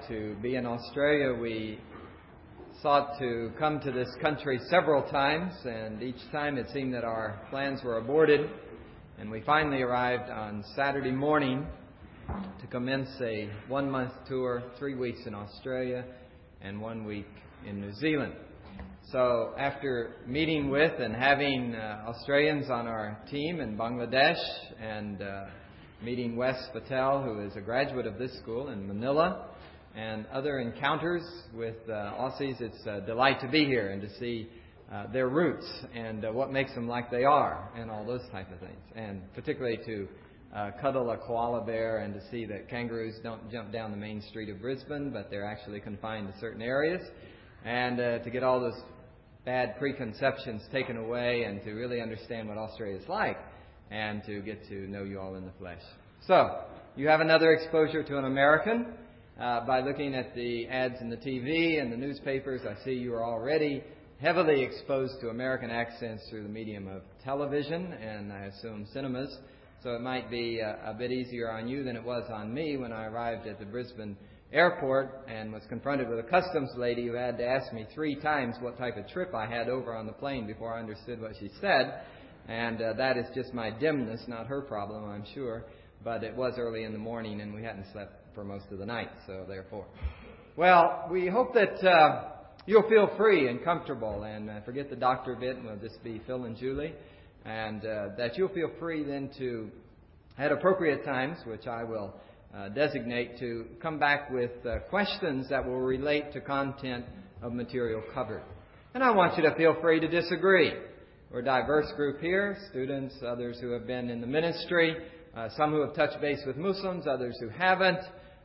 to be in Australia. We sought to come to this country several times, and each time it seemed that our plans were aborted, and we finally arrived on Saturday morning to commence a 1-month tour, 3 weeks in Australia and 1 week in New Zealand. So after meeting with and having Australians on our team in Bangladesh and meeting Wes Patel, who is a graduate of this school in Manila, and other encounters with Aussies, it's a delight to be here and to see their roots and what makes them like they are and all those type of things. And particularly to cuddle a koala bear and to see that kangaroos don't jump down the main street of Brisbane, but they're actually confined to certain areas. And to get all those bad preconceptions taken away and to really understand what Australia is like and to get to know you all in the flesh. So, you have another exposure to an American by looking at the ads in the TV and the newspapers. I see you are already heavily exposed to American accents through the medium of television and I assume cinemas. So it might be a bit easier on you than it was on me when I arrived at the Brisbane airport and was confronted with a customs lady who had to ask me 3 times what type of trip I had over on the plane before I understood what she said. And that is just my dimness, not her problem, I'm sure. But it was early in the morning and we hadn't slept for most of the night, so therefore. Well, we hope that you'll feel free and comfortable and forget the doctor bit and we'll just be Phil and Julie. And that you'll feel free then to, at appropriate times, which I will designate, to come back with questions that will relate to content of material covered. And I want you to feel free to disagree. We're a diverse group here, students, others who have been in the ministry, some who have touched base with Muslims, others who haven't.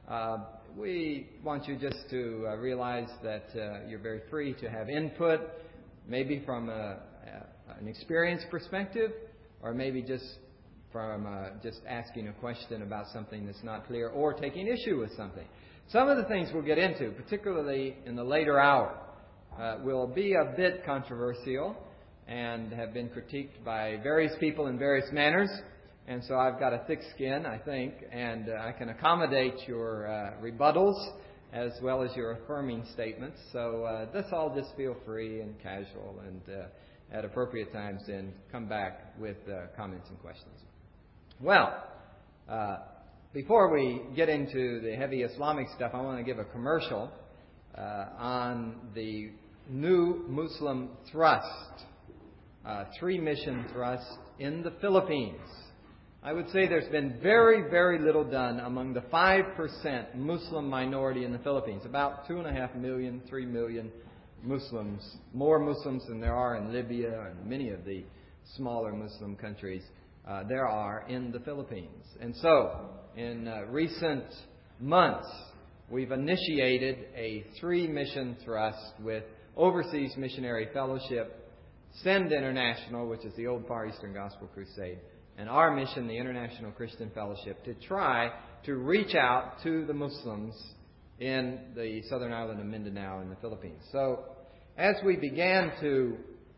We want you just to realize that you're very free to have input, maybe from an experience perspective, or maybe just from just asking a question about something that's not clear or taking issue with something. Some of the things we'll get into, particularly in the later hour, will be a bit controversial and have been critiqued by various people in various manners. And so I've got a thick skin, I think, and I can accommodate your rebuttals as well as your affirming statements. So let's all just feel free and casual and at appropriate times then come back with comments and questions. Well, before we get into the heavy Islamic stuff, I want to give a commercial on the new Muslim thrust, 3-mission thrust in the Philippines. I would say there's been very, very little done among the 5% Muslim minority in the Philippines. About 2.5 million, 3 million Muslims, more Muslims than there are in Libya and many of the smaller Muslim countries there are in the Philippines. And so, in recent months, we've initiated a 3-mission thrust with Overseas Missionary Fellowship, Send International, which is the old Far Eastern Gospel Crusade, and our mission, the International Christian Fellowship, to try to reach out to the Muslims in the southern island of Mindanao in the Philippines. So, as we began to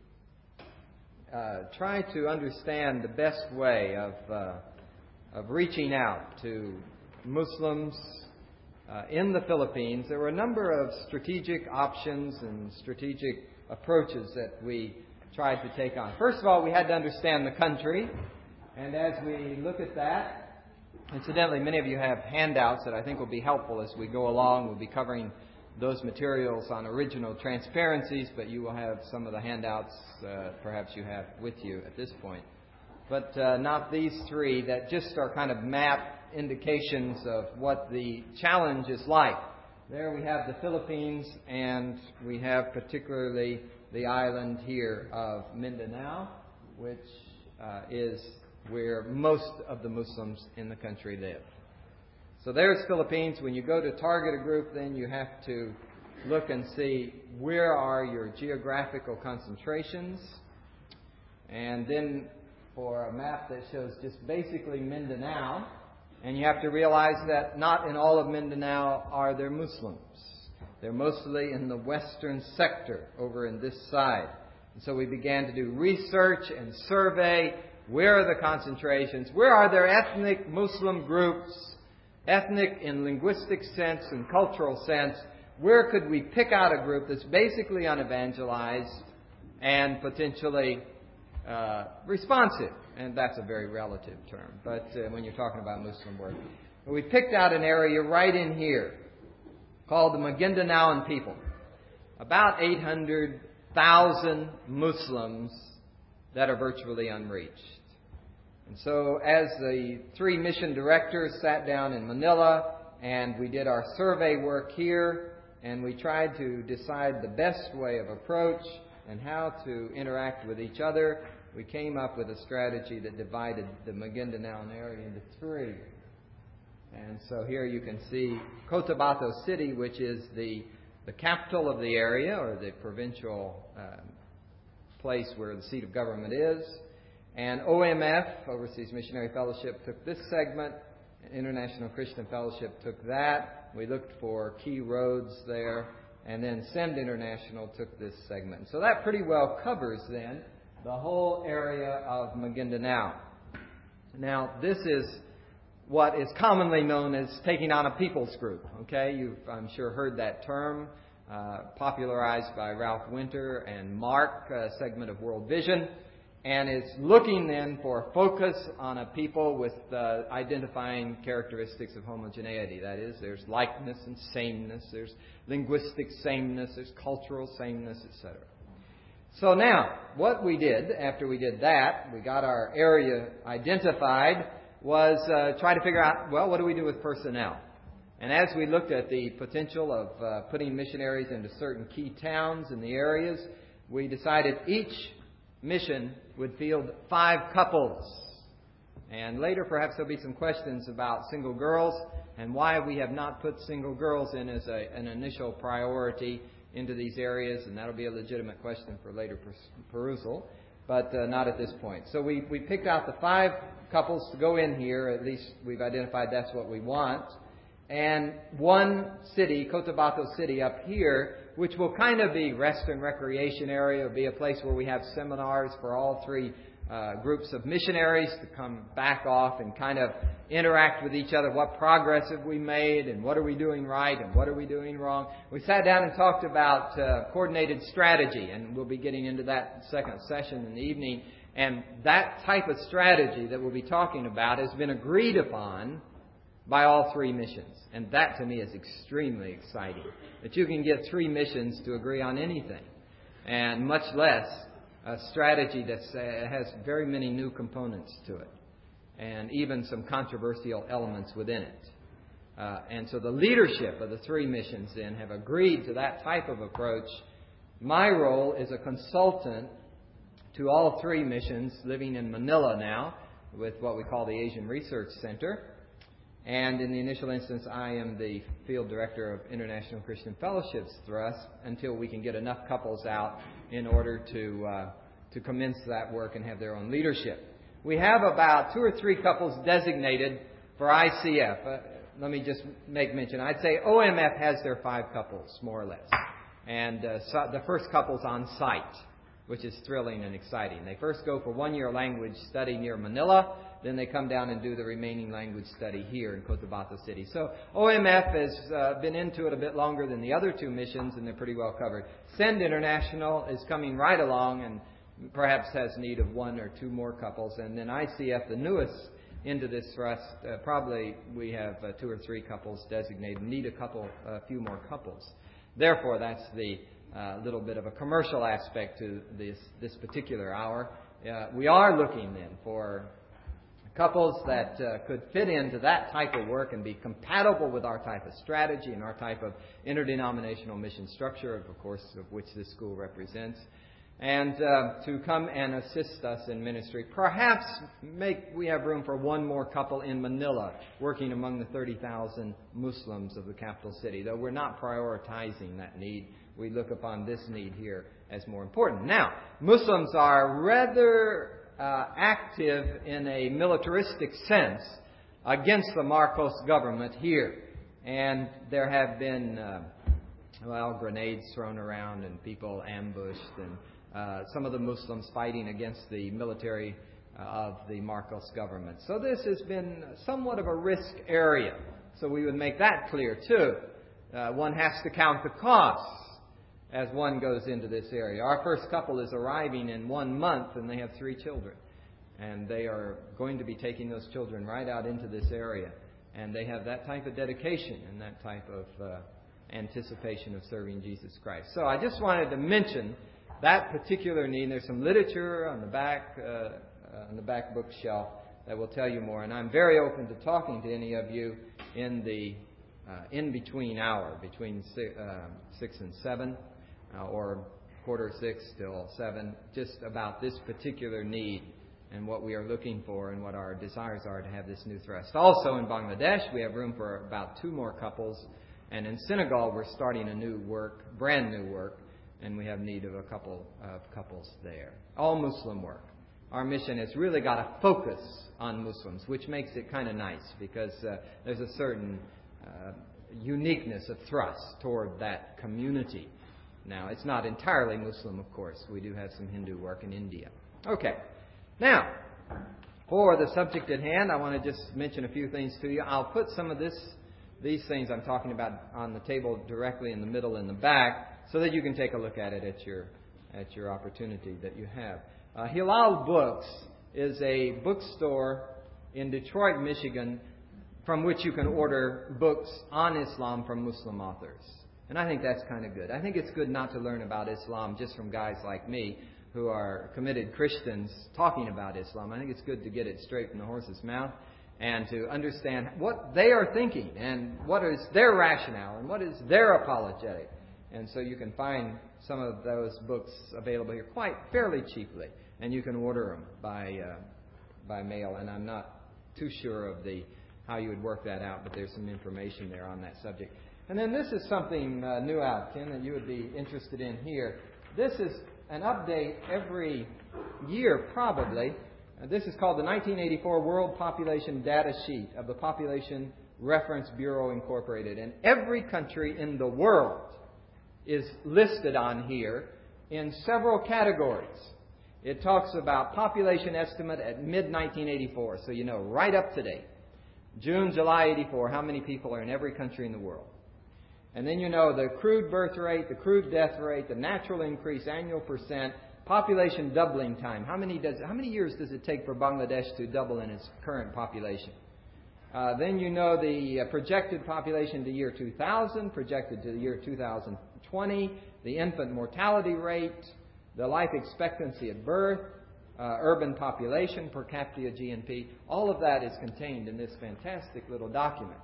try to understand the best way of reaching out to Muslims in the Philippines, there were a number of strategic options and strategic approaches that we tried to take on. First of all, we had to understand the country. And as we look at that, incidentally, many of you have handouts that I think will be helpful as we go along. We'll be covering those materials on original transparencies, but you will have some of the handouts perhaps you have with you at this point. But not these 3 that just are kind of map indications of what the challenge is like. There we have the Philippines, and we have particularly the island here of Mindanao, which is where most of the Muslims in the country live. So there's Philippines. When you go to target a group, then you have to look and see where are your geographical concentrations. And then for a map that shows just basically Mindanao, and you have to realize that not in all of Mindanao are there Muslims. They're mostly in the western sector over in this side. And so we began to do research and survey. Where are the concentrations? Where are there ethnic Muslim groups ethnic and linguistic sense and cultural sense, where could we pick out a group that's basically unevangelized and potentially responsive? And that's a very relative term, but when you're talking about Muslim work. We picked out an area right in here called the Maguindanaoan people. About 800,000 Muslims that are virtually unreached. And so as the three mission directors sat down in Manila and we did our survey work here and we tried to decide the best way of approach and how to interact with each other, we came up with a strategy that divided the Maguindanaoan area into three. And so here you can see Cotabato City, which is the capital of the area, or the provincial place where the seat of government is. And OMF, Overseas Missionary Fellowship, took this segment. International Christian Fellowship took that. We looked for key roads there. And then Send International took this segment. So that pretty well covers, then, the whole area of Maguindanao. Now, this is what is commonly known as taking on a people's group. Okay, you've, I'm sure, heard that term popularized by Ralph Winter and Mark, a segment of World Vision. And it's looking then for a focus on a people with identifying characteristics of homogeneity. That is, there's likeness and sameness, there's linguistic sameness, there's cultural sameness, etc. So now, what we did after we did that, we got our area identified, was try to figure out, well, what do we do with personnel? And as we looked at the potential of putting missionaries into certain key towns in the areas, we decided each mission would field 5 couples. And later perhaps there'll be some questions about single girls and why we have not put single girls in as an initial priority into these areas, and that'll be a legitimate question for later perusal, but not at this point. So we picked out the 5 couples to go in here. At least we've identified that's what we want. And one city, Cotabato City up here, which will kind of be rest and recreation area. It'll be a place where we have seminars for all 3 groups of missionaries to come back off and kind of interact with each other. What progress have we made, and what are we doing right, and what are we doing wrong? We sat down and talked about coordinated strategy, and we'll be getting into that second session in the evening. And that type of strategy that we'll be talking about has been agreed upon by all 3 missions. And that to me is extremely exciting. That you can get 3 missions to agree on anything, and much less a strategy that has very many new components to it, and even some controversial elements within it. And so the leadership of the 3 missions then have agreed to that type of approach. My role is a consultant to all 3 missions living in Manila now with what we call the Asian Research Center. And in the initial instance, I am the field director of International Christian Fellowship's thrust until we can get enough couples out in order to commence that work and have their own leadership. We have about 2 or 3 couples designated for ICF. Let me just make mention. I'd say OMF has their 5 couples, more or less. And so the first couple's on site, which is thrilling and exciting. They first go for 1-year language study near Manila. Then they come down and do the remaining language study here in Cotabato City. So OMF has been into it a bit longer than the other 2 missions, and they're pretty well covered. Send International is coming right along and perhaps has need of 1 or 2 more couples. And then ICF, the newest into this thrust, probably we have 2 or 3 couples designated. Need a few more couples. Therefore, that's the little bit of a commercial aspect to this particular hour. We are looking then for couples that could fit into that type of work and be compatible with our type of strategy and our type of interdenominational mission structure, of course, of which this school represents, and to come and assist us in ministry. Perhaps we have room for 1 more couple in Manila, working among the 30,000 Muslims of the capital city, though we're not prioritizing that need. We look upon this need here as more important. Now, Muslims are rather active in a militaristic sense against the Marcos government here. And there have been, grenades thrown around and people ambushed, and some of the Muslims fighting against the military of the Marcos government. So this has been somewhat of a risk area So we would make that clear too. One has to count the costs as one goes into this area. Our first couple is arriving in 1 month, and they have 3 children. And they are going to be taking those children right out into this area. And they have that type of dedication and that type of anticipation of serving Jesus Christ. So I just wanted to mention that particular need. There's some literature on the back bookshelf that will tell you more. And I'm very open to talking to any of you in the in-between hour, between 6 and 7, or 5:45 till 7, just about this particular need and what we are looking for and what our desires are to have this new thrust. Also in Bangladesh, we have room for about 2 more couples. And in Senegal, we're starting a new work, brand new work, and we have need of a couple of couples there. All Muslim work. Our mission has really got a focus on Muslims, which makes it kind of nice because there's a certain uniqueness of thrust toward that community. Now, it's not entirely Muslim, of course. We do have some Hindu work in India. Okay. Now, for the subject at hand, I want to just mention a few things to you. I'll put some of these things I'm talking about on the table directly in the middle and the back so that you can take a look at it at your opportunity that you have. Hilal Books is a bookstore in Detroit, Michigan, from which you can order books on Islam from Muslim authors. And I think that's kind of good. I think it's good not to learn about Islam just from guys like me who are committed Christians talking about Islam. I think it's good to get it straight from the horse's mouth and to understand what they are thinking and what is their rationale and what is their apologetic. And so you can find some of those books available here quite fairly cheaply, and you can order them by mail. And I'm not too sure of how you would work that out, but there's some information there on that subject. And then this is something new out, Tim, that you would be interested in here. This is an update every year, probably. This is called the 1984 World Population Data Sheet of the Population Reference Bureau Incorporated. And every country in the world is listed on here in several categories. It talks about population estimate at mid-1984, so you know right up to date. June, July 84, how many people are in every country in the world. And then you know the crude birth rate, the crude death rate, the natural increase, annual percent, population doubling time. How many years does it take for Bangladesh to double in its current population? Then you know the projected population to year 2000, projected to the year 2020, the infant mortality rate, the life expectancy at birth, urban population, per capita GNP. All of that is contained in this fantastic little document.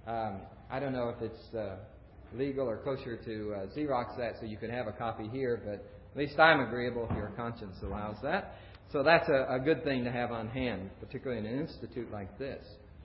I don't know if it's legal or kosher to Xerox that so you can have a copy here, but at least I'm agreeable if your conscience allows that. So that's a good thing to have on hand, particularly in an institute like this.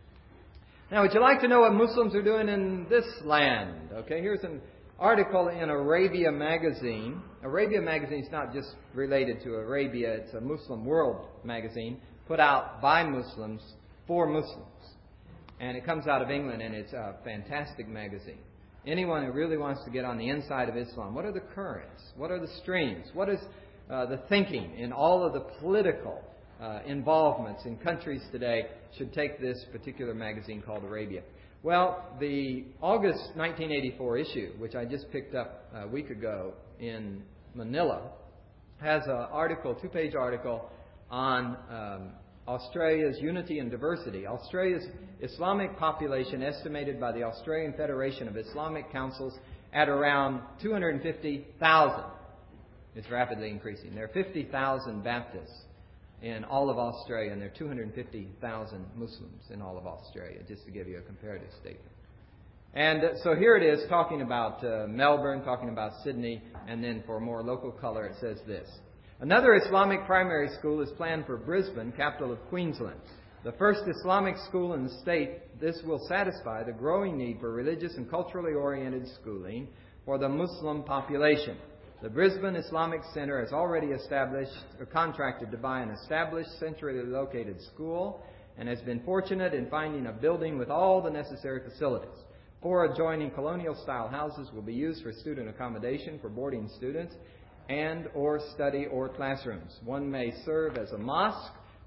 Now, would you like to know what Muslims are doing in this land? Okay, here's an article in Arabia Magazine. Arabia Magazine is not just related to Arabia, it's a Muslim World magazine put out by Muslims for Muslims. And it comes out of England, and it's a fantastic magazine. Anyone who really wants to get on the inside of Islam, what are the currents? What are the streams? What is the thinking in all of the political involvements in countries today should take this particular magazine called Arabia. Well, the August 1984 issue, which I just picked up a week ago in Manila, has an article, 2-page article on Australia's unity and diversity. Australia's Islamic population estimated by the Australian Federation of Islamic Councils at around 250,000. It's rapidly increasing. There are 50,000 Baptists in all of Australia, and there are 250,000 Muslims in all of Australia, just to give you a comparative statement. And so here it is talking about Melbourne, talking about Sydney, and then for more local color it says this. Another Islamic primary school is planned for Brisbane, capital of Queensland. The first Islamic school in the state, this will satisfy the growing need for religious and culturally oriented schooling for the Muslim population. The Brisbane Islamic Centre has already contracted to buy an established, centrally located school and has been fortunate in finding a building with all the necessary facilities. 4 adjoining colonial-style houses will be used for student accommodation for boarding students and or study or classrooms. One may serve as a mosque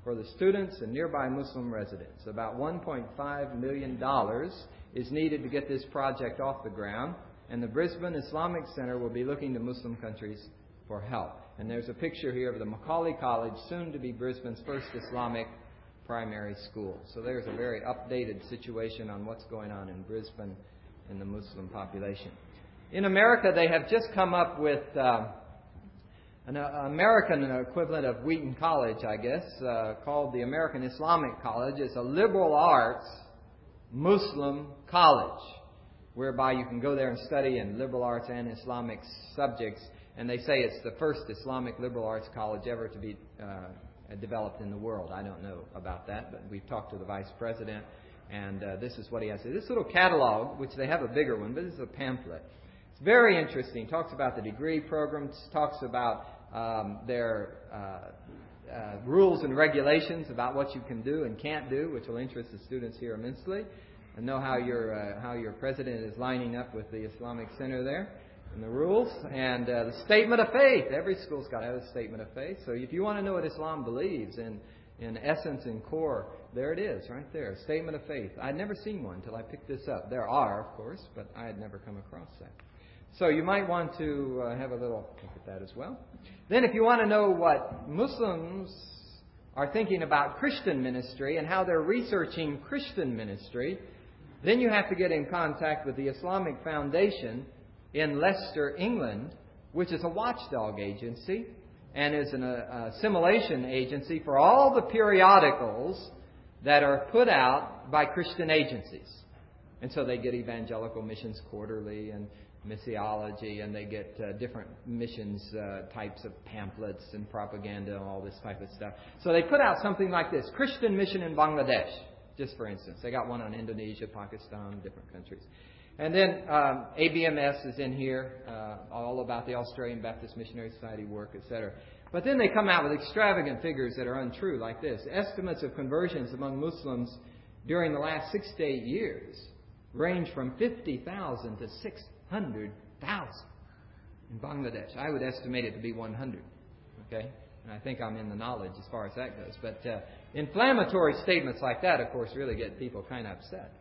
for the students and nearby Muslim residents. About $1.5 million is needed to get this project off the ground, and the Brisbane Islamic Center will be looking to Muslim countries for help. And there's a picture here of the Macaulay College, soon to be Brisbane's first Islamic primary school. So there's a very updated situation on what's going on in Brisbane and the Muslim population. In America, they have just come up with an American equivalent of Wheaton College, I guess, called the American Islamic College. It's a liberal arts Muslim college, whereby you can go there and study in liberal arts and Islamic subjects. And they say it's the first Islamic liberal arts college ever to be developed in the world. I don't know about that, but we've talked to the vice president, and this is what he has to say. This little catalog, which they have a bigger one, but this is a pamphlet. It's very interesting. It talks about the degree programs, talks about their rules and regulations about what you can do and can't do, which will interest the students here immensely, and know how your president is lining up with the Islamic Center there. And the rules, and the statement of faith. Every school's got to have a statement of faith. So if you want to know what Islam believes in essence and core, there it is, right there. A statement of faith. I'd never seen one until I picked this up. There are, of course, but I had never come across that. So you might want to have a little look at that as well. Then if you want to know what Muslims are thinking about Christian ministry and how they're researching Christian ministry, then you have to get in contact with the Islamic Foundation in Leicester, England, which is a watchdog agency and is an assimilation agency for all the periodicals that are put out by Christian agencies. And so they get Evangelical Missions Quarterly and Missiology, and they get different missions types of pamphlets and propaganda and all this type of stuff. So they put out something like this, Christian Mission in Bangladesh, just for instance. They got one on Indonesia, Pakistan, different countries. And then ABMS is in here, all about the Australian Baptist Missionary Society work, etc. But then they come out with extravagant figures that are untrue, like this. Estimates of conversions among Muslims during the last 6 to 8 years range from 50,000 to 600,000 in Bangladesh. I would estimate it to be 100. Okay? And I think I'm in the knowledge as far as that goes. But inflammatory statements like that, of course, really get people kind of upset.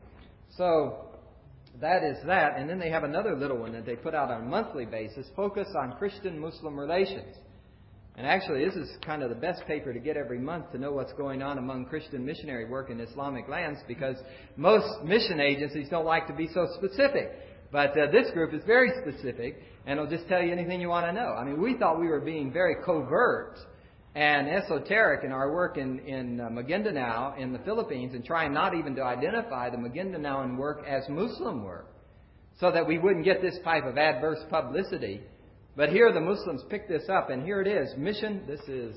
So that is that. And then they have another little one that they put out on a monthly basis, Focus on Christian-Muslim Relations. And actually, this is kind of the best paper to get every month to know what's going on among Christian missionary work in Islamic lands, because most mission agencies don't like to be so specific. But this group is very specific, and it'll just tell you anything you want to know. I mean, we thought we were being very covert and esoteric in our work in Maguindanao in the Philippines, and trying not even to identify the Maguindanaoan work as Muslim work, so that we wouldn't get this type of adverse publicity. But here the Muslims picked this up, and here it is. Mission, this is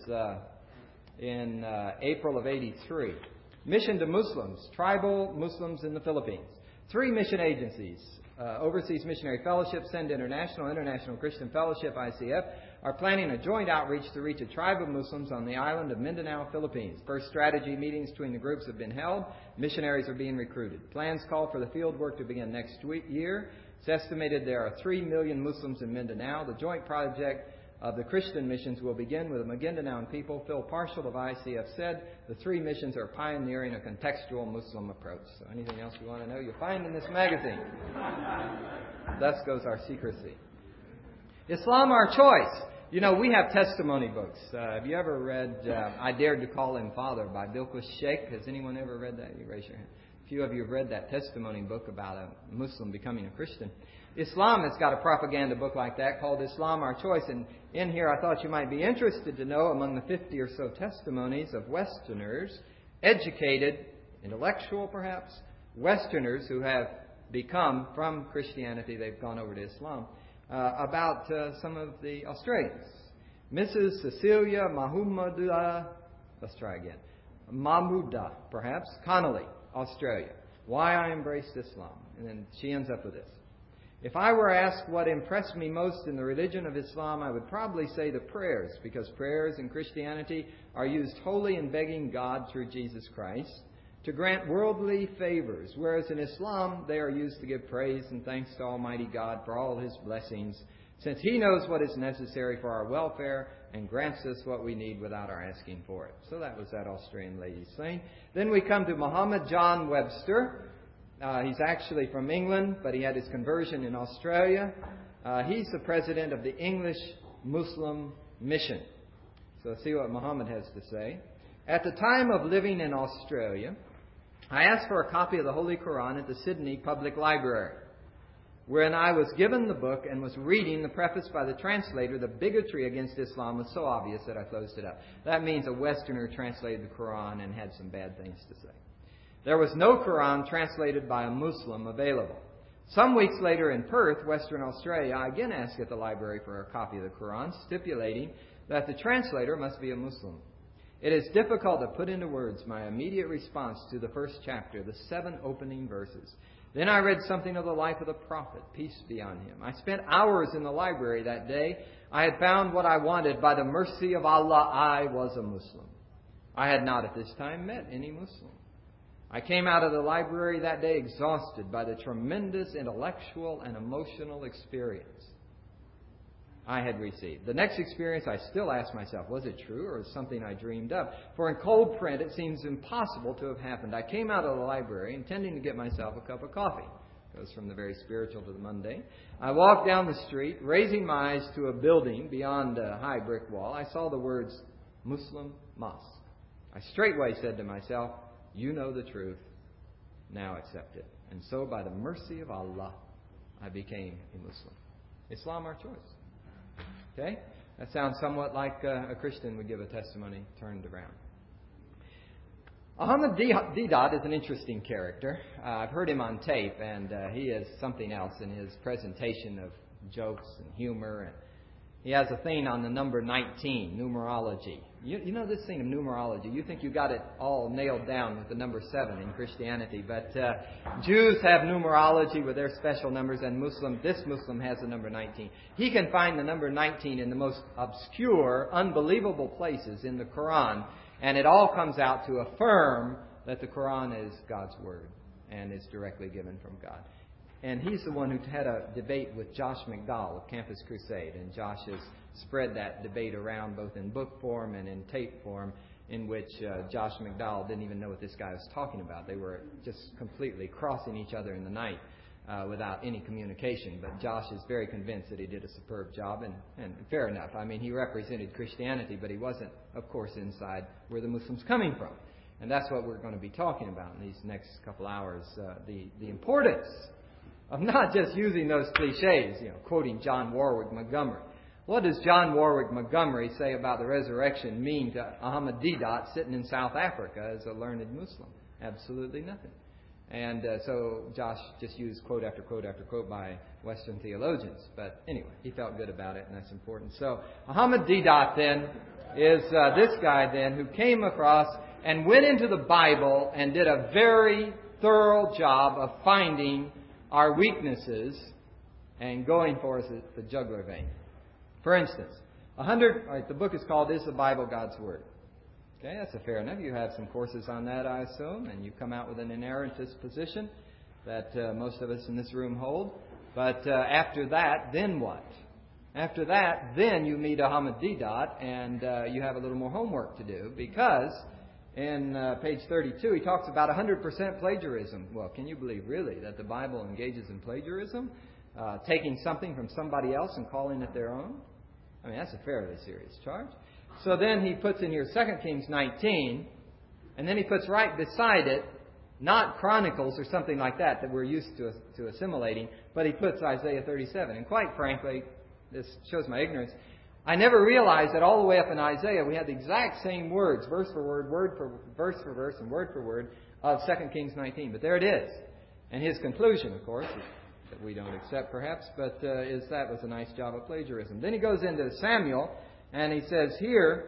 in April of 83. Mission to Muslims, tribal Muslims in the Philippines. 3 mission agencies, Overseas Missionary Fellowship, Send International, International Christian Fellowship, ICF, are planning a joint outreach to reach a tribe of Muslims on the island of Mindanao, Philippines. First strategy meetings between the groups have been held. Missionaries are being recruited. Plans call for the field work to begin next year. It's estimated there are 3 million Muslims in Mindanao. The joint project of the Christian missions will begin with the Maguindanaoan people. Phil Parshall of ICF said the 3 missions are pioneering a contextual Muslim approach. So anything else you want to know, you'll find in this magazine. Thus goes our secrecy. Islam, Our Choice. You know, we have testimony books. Have you ever read I Dared to Call Him Father by Bilquis Sheikh? Has anyone ever read that? You raise your hand. A few of you have read that testimony book about a Muslim becoming a Christian. Islam has got a propaganda book like that called Islam, Our Choice. And in here I thought you might be interested to know among the 50 or so testimonies of Westerners, educated, intellectual perhaps, Westerners who have become from Christianity, they've gone over to Islam, about some of the Australians. Mrs. Cecilia Mahmouda, let's try again, Mahmouda, perhaps, Connolly, Australia. Why I embraced Islam. And then she ends up with this. If I were asked what impressed me most in the religion of Islam, I would probably say the prayers, because prayers in Christianity are used wholly in begging God through Jesus Christ to grant worldly favors, whereas in Islam they are used to give praise and thanks to Almighty God for all His blessings since He knows what is necessary for our welfare and grants us what we need without our asking for it. So that was that Australian lady saying. Then we come to Muhammad John Webster. He's actually from England, but he had his conversion in Australia. He's the president of the English Muslim Mission. So let's see what Muhammad has to say. At the time of living in Australia, I asked for a copy of the Holy Quran at the Sydney Public Library, wherein I was given the book and was reading the preface by the translator. The bigotry against Islam was so obvious that I closed it up. That means a Westerner translated the Quran and had some bad things to say. There was no Quran translated by a Muslim available. Some weeks later in Perth, Western Australia, I again asked at the library for a copy of the Quran, stipulating that the translator must be a Muslim. It is difficult to put into words my immediate response to the first chapter, the 7 opening verses. Then I read something of the life of the Prophet, peace be on him. I spent hours in the library that day. I had found what I wanted. By the mercy of Allah, I was a Muslim. I had not at this time met any Muslim. I came out of the library that day exhausted by the tremendous intellectual and emotional experience I had received. The next experience, I still ask myself, was it true or was it something I dreamed up? For in cold print, it seems impossible to have happened. I came out of the library intending to get myself a cup of coffee. It goes from the very spiritual to the mundane. I walked down the street, raising my eyes to a building beyond a high brick wall. I saw the words, Muslim Mosque. I straightway said to myself, you know the truth, now accept it. And so, by the mercy of Allah, I became a Muslim. Islam, our choice. Okay? That sounds somewhat like a Christian would give a testimony turned around. Ahmad Deedat is an interesting character. I've heard him on tape, and he is something else in his presentation of jokes and humor. And he has a thing on the number 19, numerology. You know this thing of numerology. You think you got it all nailed down with the number 7 in Christianity, but Jews have numerology with their special numbers, and this Muslim has the number 19. He can find the number 19 in the most obscure, unbelievable places in the Quran, and it all comes out to affirm that the Quran is God's Word and is directly given from God. And he's the one who had a debate with Josh McDowell of Campus Crusade. And Josh has spread that debate around both in book form and in tape form, in which Josh McDowell didn't even know what this guy was talking about. They were just completely crossing each other in the night without any communication. But Josh is very convinced that he did a superb job, and fair enough. I mean, he represented Christianity, but he wasn't, of course, inside where the Muslims coming from. And that's what we're going to be talking about in these next couple hours, the importance of not just using those cliches, quoting John Warwick Montgomery. What does John Warwick Montgomery say about the resurrection mean to Ahmad Deedat sitting in South Africa as a learned Muslim? Absolutely nothing. And so Josh just used quote after quote after quote by Western theologians. But anyway, he felt good about it, and that's important. So Ahmad Deedat then is this guy then who came across and went into the Bible and did a very thorough job of finding our weaknesses and going for us the jugular vein. For instance, the book is called Is the Bible God's Word? Okay, that's fair enough. You have some courses on that, I assume, and you come out with an inerrantist position that most of us in this room hold. But after that, then what? After that, then you meet Ahmad Deedat, and you have a little more homework to do, because in page 32, he talks about 100% plagiarism. Well, can you believe, really, that the Bible engages in plagiarism? Taking something from somebody else and calling it their own? I mean, that's a fairly serious charge. So then he puts in here 2 Kings 19, and then he puts right beside it, not Chronicles or something like that we're used to assimilating, but he puts Isaiah 37. And quite frankly, this shows my ignorance, I never realized that all the way up in Isaiah we had the exact same words, verse for word, verse for verse, and word for word of 2 Kings 19. But there it is. And his conclusion, of course, that we don't accept perhaps, but is that was a nice job of plagiarism. Then he goes into Samuel, and he says here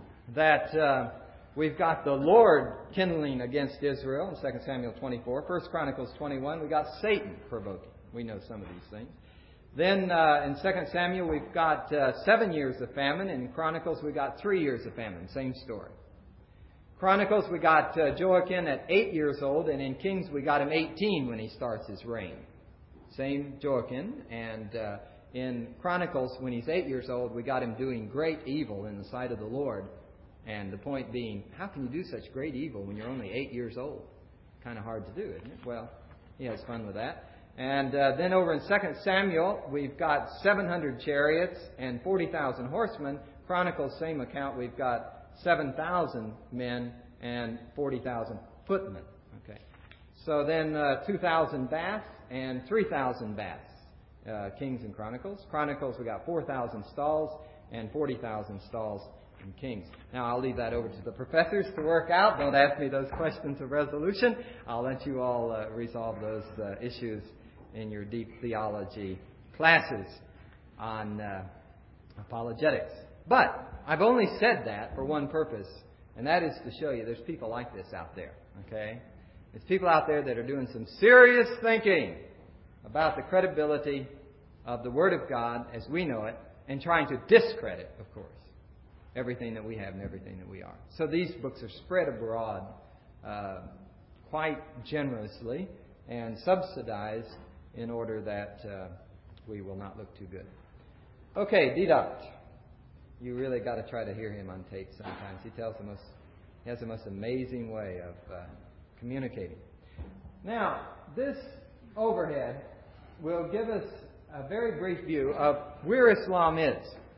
that we've got the Lord kindling against Israel in 2 Samuel 24. 1 Chronicles 21, we got Satan provoking. We know some of these things. Then in 2 Samuel, we've got 7 years of famine. In Chronicles, we got 3 years of famine. Same story. Chronicles, we got Joachim at 8 years old, and in Kings, we got him 18 when he starts his reign. Same Joachim. And in Chronicles, when he's 8 years old, we got him doing great evil in the sight of the Lord. And the point being, how can you do such great evil when you're only 8 years old? Kind of hard to do, isn't it? Well, he has fun with that. And then over in 2 Samuel, we've got 700 chariots and 40,000 horsemen. Chronicles, same account, we've got 7,000 men and 40,000 footmen. Okay. So then 2,000 baths and 3,000 baths. Kings and Chronicles. Chronicles, we got 4,000 stalls and 40,000 stalls in Kings. Now, I'll leave that over to the professors to work out. Don't ask me those questions of resolution. I'll let you all resolve those issues in your deep theology classes on apologetics. But I've only said that for one purpose, and that is to show you there's people like this out there. Okay? There's people out there that are doing some serious thinking about the credibility of the Word of God as we know it, and trying to discredit, of course, everything that we have and everything that we are. So these books are spread abroad quite generously and subsidized in order that we will not look too good. Okay, deduct. You really got to try to hear him on tape sometimes. He has the most amazing way of communicating. Now, this overhead will give us a very brief view of where Islam is.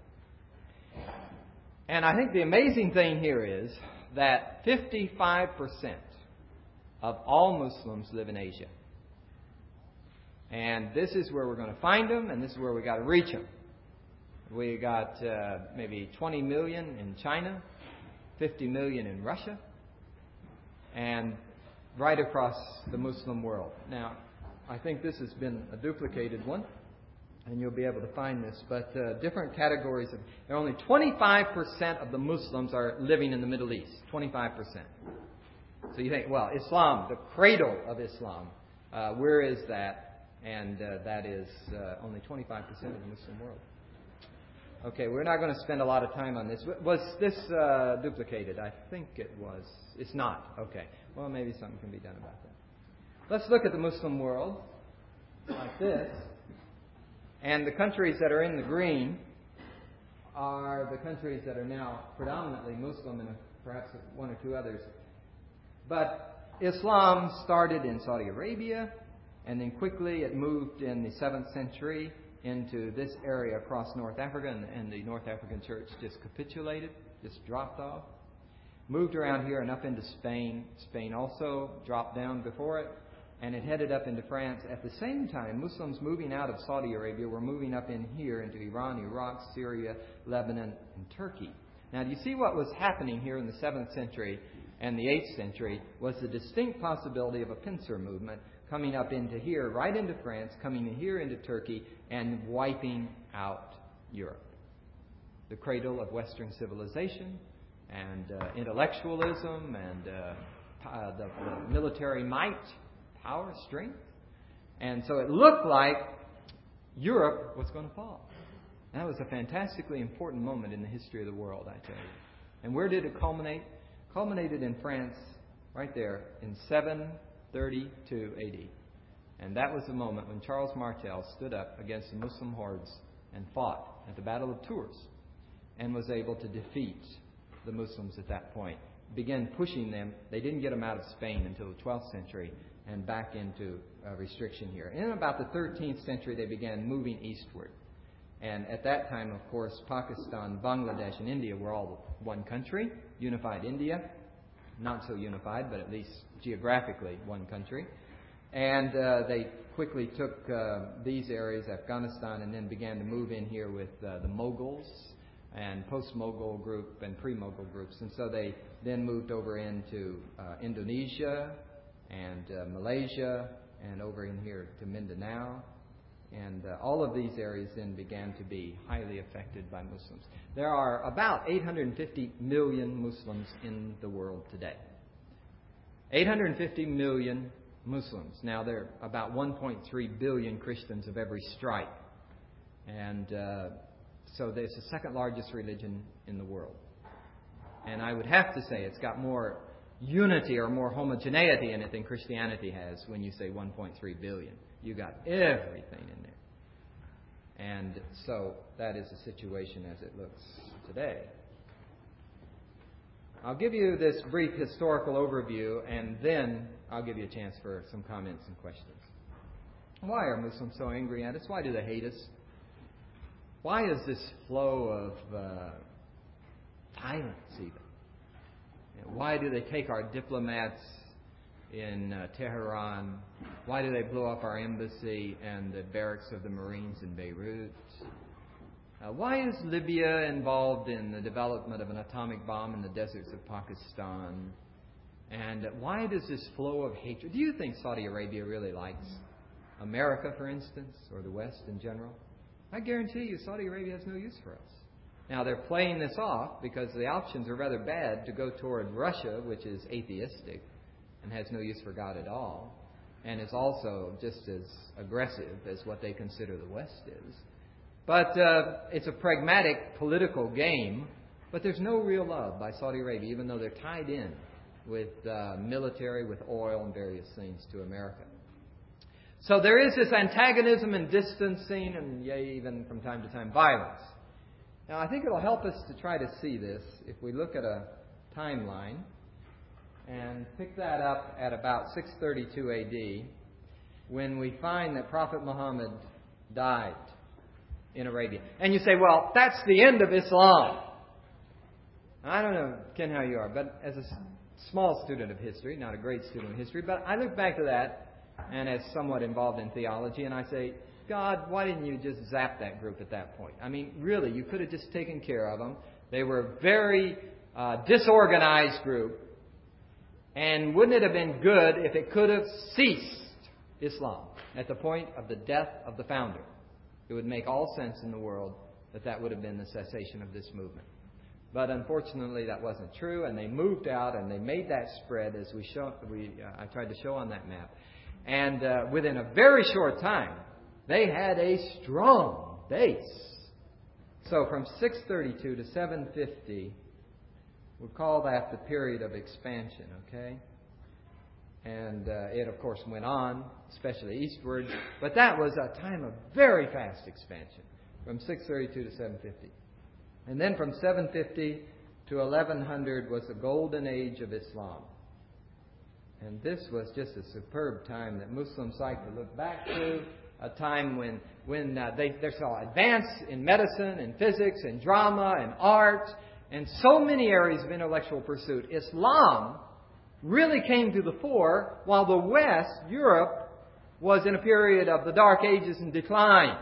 And I think the amazing thing here is that 55% of all Muslims live in Asia. And this is where we're going to find them, and this is where we got to reach them. We got maybe 20 million in China, 50 million in Russia, and right across the Muslim world. Now, I think this has been a duplicated one, and you'll be able to find this, but different categories of... There are only 25% of the Muslims are living in the Middle East. 25%. So you think, well, Islam, the cradle of Islam, where is that? And that is only 25% of the Muslim world. Okay, we're not going to spend a lot of time on this. Was this duplicated? I think it was. It's not. Okay. Well, maybe something can be done about that. Let's look at the Muslim world like this. And the countries that are in the green are the countries that are now predominantly Muslim and perhaps one or two others. But Islam started in Saudi Arabia, and then quickly it moved in the 7th century into this area across North Africa, and the North African church just capitulated, just dropped off. Moved around here and up into Spain. Spain also dropped down before it, and it headed up into France. At the same time, Muslims moving out of Saudi Arabia were moving up in here into Iran, Iraq, Syria, Lebanon, and Turkey. Now, do you see what was happening here in the 7th century and the 8th century was the distinct possibility of a pincer movement coming up into here, right into France, coming in here into Turkey, and wiping out Europe. The cradle of Western civilization and intellectualism and the military might, power, strength. And so it looked like Europe was going to fall. And that was a fantastically important moment in the history of the world, I tell you. And where did it culminate? Culminated in France, right there, in 732 AD. And that was the moment when Charles Martel stood up against the Muslim hordes and fought at the Battle of Tours and was able to defeat the Muslims at that point. Began pushing them. They didn't get them out of Spain until the 12th century and back into restriction here. In about the 13th century, they began moving eastward. And at that time, of course, Pakistan, Bangladesh, and India were all one country, unified India. Not so unified, but at least geographically one country. And they quickly took these areas, Afghanistan, and then began to move in here with the Mughals and post-Mughal group and pre-Mughal groups. And so they then moved over into Indonesia and Malaysia and over in here to Mindanao. And all of these areas then began to be highly affected by Muslims. There are about 850 million Muslims in the world today. 850 million Muslims. Now, there are about 1.3 billion Christians of every stripe. And so there's the second largest religion in the world. And I would have to say it's got more unity or more homogeneity in it than Christianity has when you say 1.3 billion. You got everything in there. And so that is the situation as it looks today. I'll give you this brief historical overview, and then I'll give you a chance for some comments and questions. Why are Muslims so angry at us? Why do they hate us? Why is this flow of violence even? Why do they take our diplomats in Tehran? Why do they blow up our embassy and the barracks of the Marines in Beirut? Why is Libya involved in the development of an atomic bomb in the deserts of Pakistan? And why does this flow of hatred? Do you think Saudi Arabia really likes America, for instance, or the West in general? I guarantee you Saudi Arabia has no use for us. Now, they're playing this off because the options are rather bad to go toward Russia, which is atheistic and has no use for God at all, and is also just as aggressive as what they consider the West is. But it's a pragmatic political game, but there's no real love by Saudi Arabia, even though they're tied in with military, with oil and various things to America. So there is this antagonism and distancing and, yea, even from time to time, violence. Now, I think it'll help us to try to see this if we look at a timeline and pick that up at about 632 A.D., when we find that Prophet Muhammad died in Arabia. And you say, well, that's the end of Islam. I don't know, Ken, how you are, but as a small student of history, not a great student of history, but I look back to that and as somewhat involved in theology, and I say, God, why didn't you just zap that group at that point? I mean, really, you could have just taken care of them. They were a very disorganized group, and wouldn't it have been good if it could have ceased Islam at the point of the death of the founder? It would make all sense in the world that would have been the cessation of this movement. But unfortunately, that wasn't true, and they moved out and they made that spread, as I tried to show on that map. And within a very short time, they had a strong base. So from 632 to 750, we'll call that the period of expansion, okay? And it, of course, went on, especially eastward. But that was a time of very fast expansion, from 632 to 750. And then from 750 to 1100 was the golden age of Islam. And this was just a superb time that Muslims like to look back to, a time when they saw advance in medicine and physics and drama and art and so many areas of intellectual pursuit. Islam really came to the fore, while the West, Europe, was in a period of the Dark Ages and decline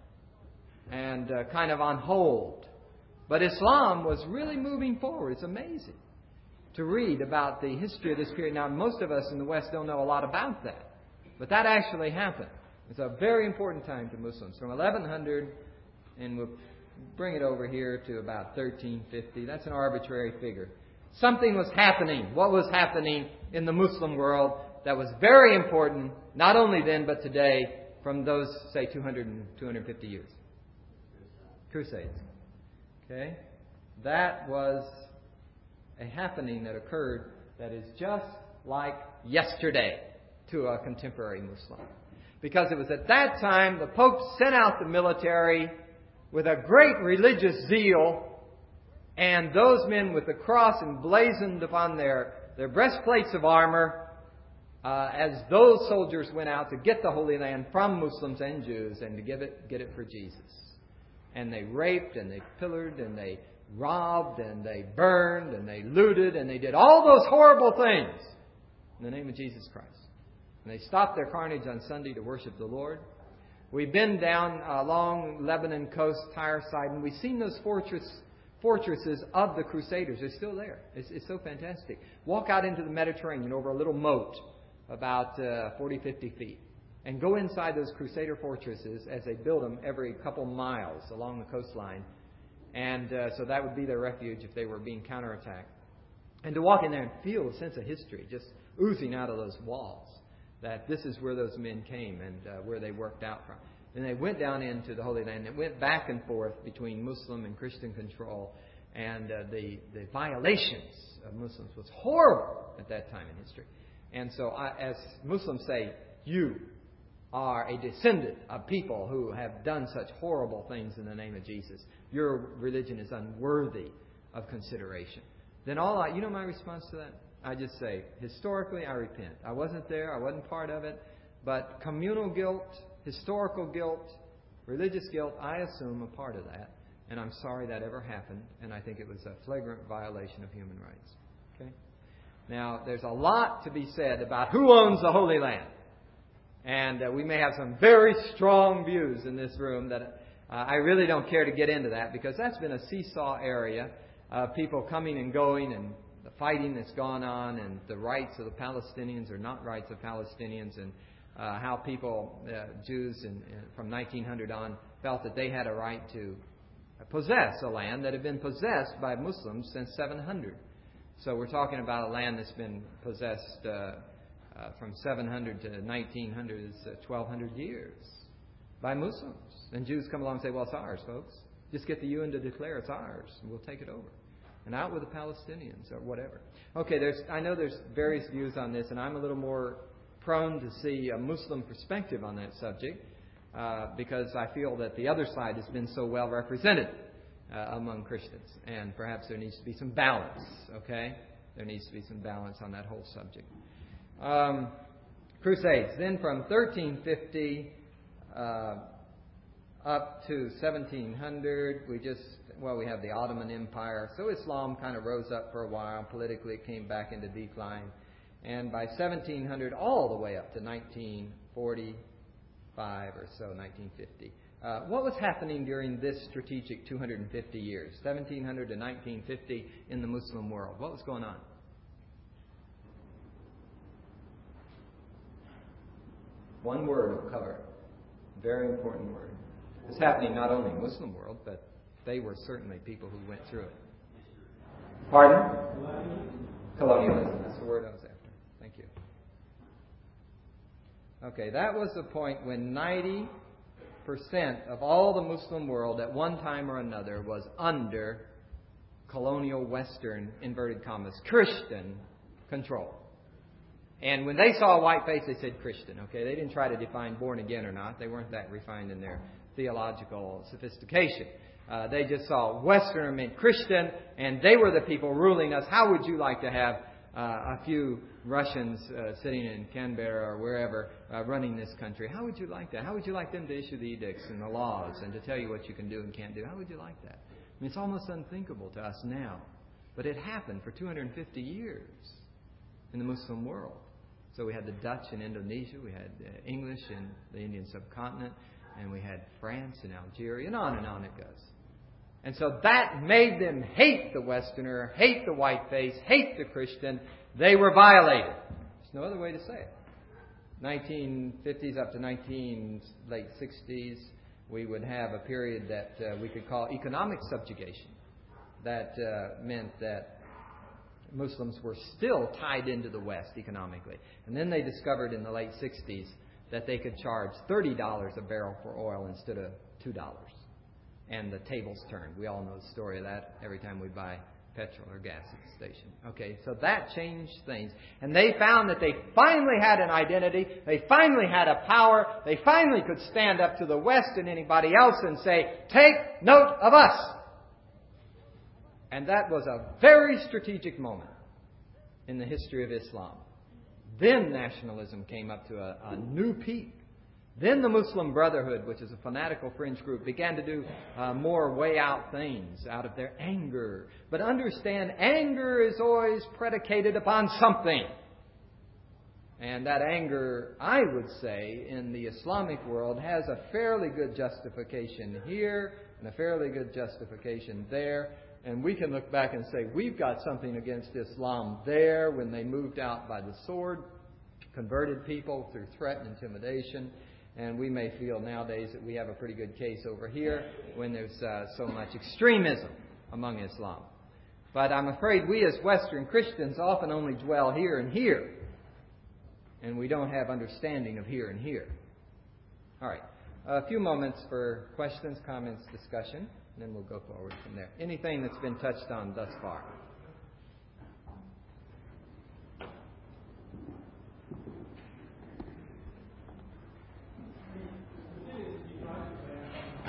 and kind of on hold. But Islam was really moving forward. It's amazing to read about the history of this period. Now, most of us in the West don't know a lot about that, but that actually happened. It's a very important time to Muslims. From 1100, and we'll bring it over here to about 1350. That's an arbitrary figure. Something was happening. What was happening in the Muslim world that was very important, not only then but today, from those, say, 200 and 250 years? Crusades. Okay? That was a happening that occurred that is just like yesterday to a contemporary Muslim. Because it was at that time the Pope sent out the military with a great religious zeal, and those men with the cross emblazoned upon their breastplates of armor, as those soldiers went out to get the Holy Land from Muslims and Jews and to get it for Jesus. And they raped and they pillared and they robbed and they burned and they looted and they did all those horrible things in the name of Jesus Christ. And they stopped their carnage on Sunday to worship the Lord. We've been down along Lebanon coast, Tyre side, and we've seen those fortresses of the Crusaders. They're still there. It's so fantastic. Walk out into the Mediterranean over a little moat about 40, 50 feet. And go inside those Crusader fortresses as they build them every couple miles along the coastline. And so that would be their refuge if they were being counterattacked. And to walk in there and feel a sense of history just oozing out of those walls. That this is where those men came and where they worked out from. And they went down into the Holy Land. It went back and forth between Muslim and Christian control. And the violations of Muslims was horrible at that time in history. And so as Muslims say, you are a descendant of people who have done such horrible things in the name of Jesus, your religion is unworthy of consideration. Then you know my response to that? I just say, historically, I repent. I wasn't there. I wasn't part of it. But communal guilt, historical guilt, religious guilt, I assume a part of that. And I'm sorry that ever happened. And I think it was a flagrant violation of human rights. Okay? Now, there's a lot to be said about who owns the Holy Land. And we may have some very strong views in this room that I really don't care to get into that, because that's been a seesaw area of people coming and going, and the fighting that's gone on, and the rights of the Palestinians or not rights of Palestinians, and how people, Jews from 1900 on, felt that they had a right to possess a land that had been possessed by Muslims since 700. So we're talking about a land that's been possessed from 700 to 1900 is 1,200 years by Muslims. And Jews come along and say, well, it's ours, folks. Just get the UN to declare it's ours, and we'll take it over. And out with the Palestinians, or whatever. Okay, I know there's various views on this, and I'm a little more prone to see a Muslim perspective on that subject, because I feel that the other side has been so well represented among Christians. And perhaps there needs to be some balance, okay? There needs to be some balance on that whole subject. Crusades. Then from 1350 up to 1700, we have the Ottoman Empire. So Islam kind of rose up for a while. Politically, it came back into decline. And by 1700, all the way up to 1945 or so, 1950. What was happening during this strategic 250 years, 1700 to 1950, in the Muslim world? What was going on? One word will cover it. Very important word. It's happening not only in the Muslim world, but they were certainly people who went through it. Pardon? Colonialism. That's the word I was after. Thank you. Okay, that was the point when 90% of all the Muslim world at one time or another was under colonial Western, inverted commas, Christian control. And when they saw a white face, they said Christian. Okay, they didn't try to define born again or not. They weren't that refined in their theological sophistication. They just saw Westerner meant Christian, and they were the people ruling us. How would you like to have a few Russians sitting in Canberra or wherever running this country? How would you like that? How would you like them to issue the edicts and the laws and to tell you what you can do and can't do? How would you like that? I mean, it's almost unthinkable to us now. But it happened for 250 years in the Muslim world. So we had the Dutch in Indonesia, we had English in the Indian subcontinent, and we had France and Algeria, and on it goes. And so that made them hate the Westerner, hate the white face, hate the Christian. They were violated. There's no other way to say it. 1950s up to late 60s, we would have a period that we could call economic subjugation. That meant that Muslims were still tied into the West economically. And then they discovered in the late 60s that they could charge $30 a barrel for oil instead of $2. And the tables turned. We all know the story of that every time we buy petrol or gas at the station. Okay, so that changed things. And they found that they finally had an identity. They finally had a power. They finally could stand up to the West and anybody else and say, take note of us. And that was a very strategic moment in the history of Islam. Then nationalism came up to a new peak. Then the Muslim Brotherhood, which is a fanatical fringe group, began to do more way out things out of their anger. But understand, anger is always predicated upon something. And that anger, I would say, in the Islamic world has a fairly good justification here and a fairly good justification there. And we can look back and say, we've got something against Islam there when they moved out by the sword, converted people through threat and intimidation. And we may feel nowadays that we have a pretty good case over here when there's so much extremism among Islam. But I'm afraid we as Western Christians often only dwell here and here. And we don't have understanding of here and here. All right. A few moments for questions, comments, discussion. And then we'll go forward from there. Anything that's been touched on thus far?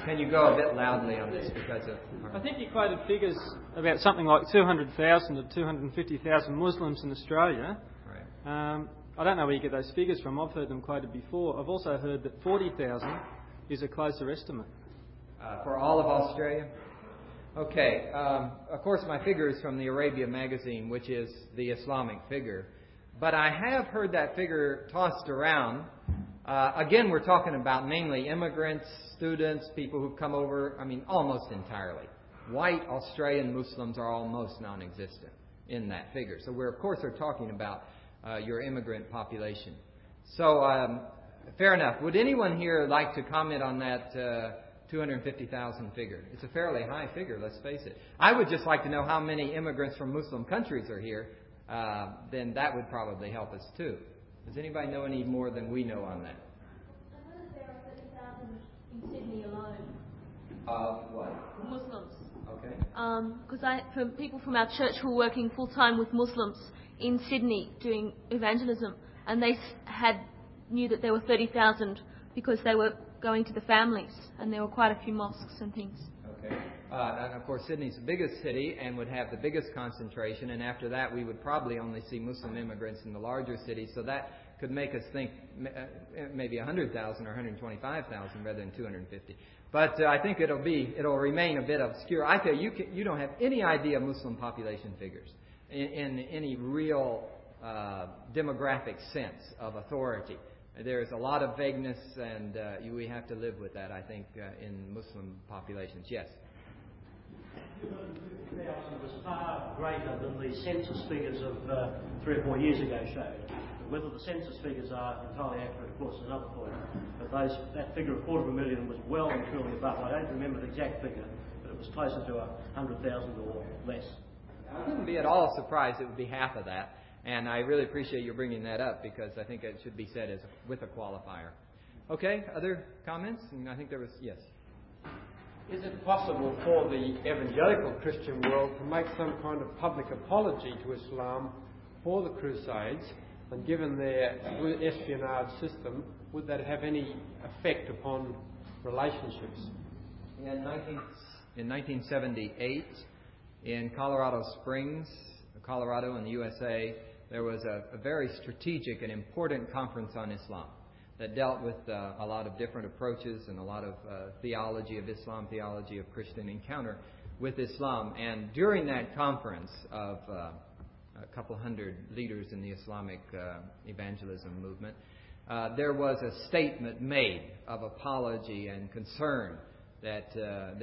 Can you go a bit loudly on this because of... I think you quoted figures about something like 200,000 to 250,000 Muslims in Australia. Right. I don't know where you get those figures from. I've heard them quoted before. I've also heard that 40,000 is a closer estimate. For all of Australia? Okay. Of course, my figure is from the Arabia magazine, which is the Islamic figure. But I have heard that figure tossed around. Again, we're talking about mainly immigrants, students, people who've come over, almost entirely. White Australian Muslims are almost non-existent in that figure. So we're, of course, are talking about your immigrant population. So, fair enough. Would anyone here like to comment on that 250,000 figure? It's a fairly high figure, let's face it. I would just like to know how many immigrants from Muslim countries are here. Then that would probably help us too. Does anybody know any more than we know on that? I heard there are 30,000 in Sydney alone. What? Muslims. Okay. Because from people from our church who are working full time with Muslims in Sydney doing evangelism, and they knew that there were 30,000 because they were going to the families, and there were quite a few mosques and things. Okay. And of course, Sydney's the biggest city and would have the biggest concentration, and after that we would probably only see Muslim immigrants in the larger cities, so that could make us think maybe 100,000 or 125,000 rather than 250. But I think it'll remain a bit obscure. I tell you, you don't have any idea of Muslim population figures in any real demographic sense of authority. There's a lot of vagueness, and we have to live with that, I think, in Muslim populations. Yes? 250,000 was far greater than the census figures of 3 or 4 years ago showed. Whether the census figures are entirely accurate, of course, is another point. But that figure of 250,000 was well and truly above. I don't remember the exact figure, but it was closer to 100,000 or less. I wouldn't be at all surprised it would be half of that. And I really appreciate you bringing that up because I think it should be said with a qualifier. Okay, other comments? And I think there was, yes. Is it possible for the evangelical Christian world to make some kind of public apology to Islam for the Crusades? And given their espionage system, would that have any effect upon relationships? In 1978, in Colorado Springs, Colorado in the USA, there was a very strategic and important conference on Islam that dealt with a lot of different approaches and a lot of theology of Islam, theology of Christian encounter with Islam. And during that conference of a couple hundred leaders in the Islamic evangelism movement, there was a statement made of apology and concern that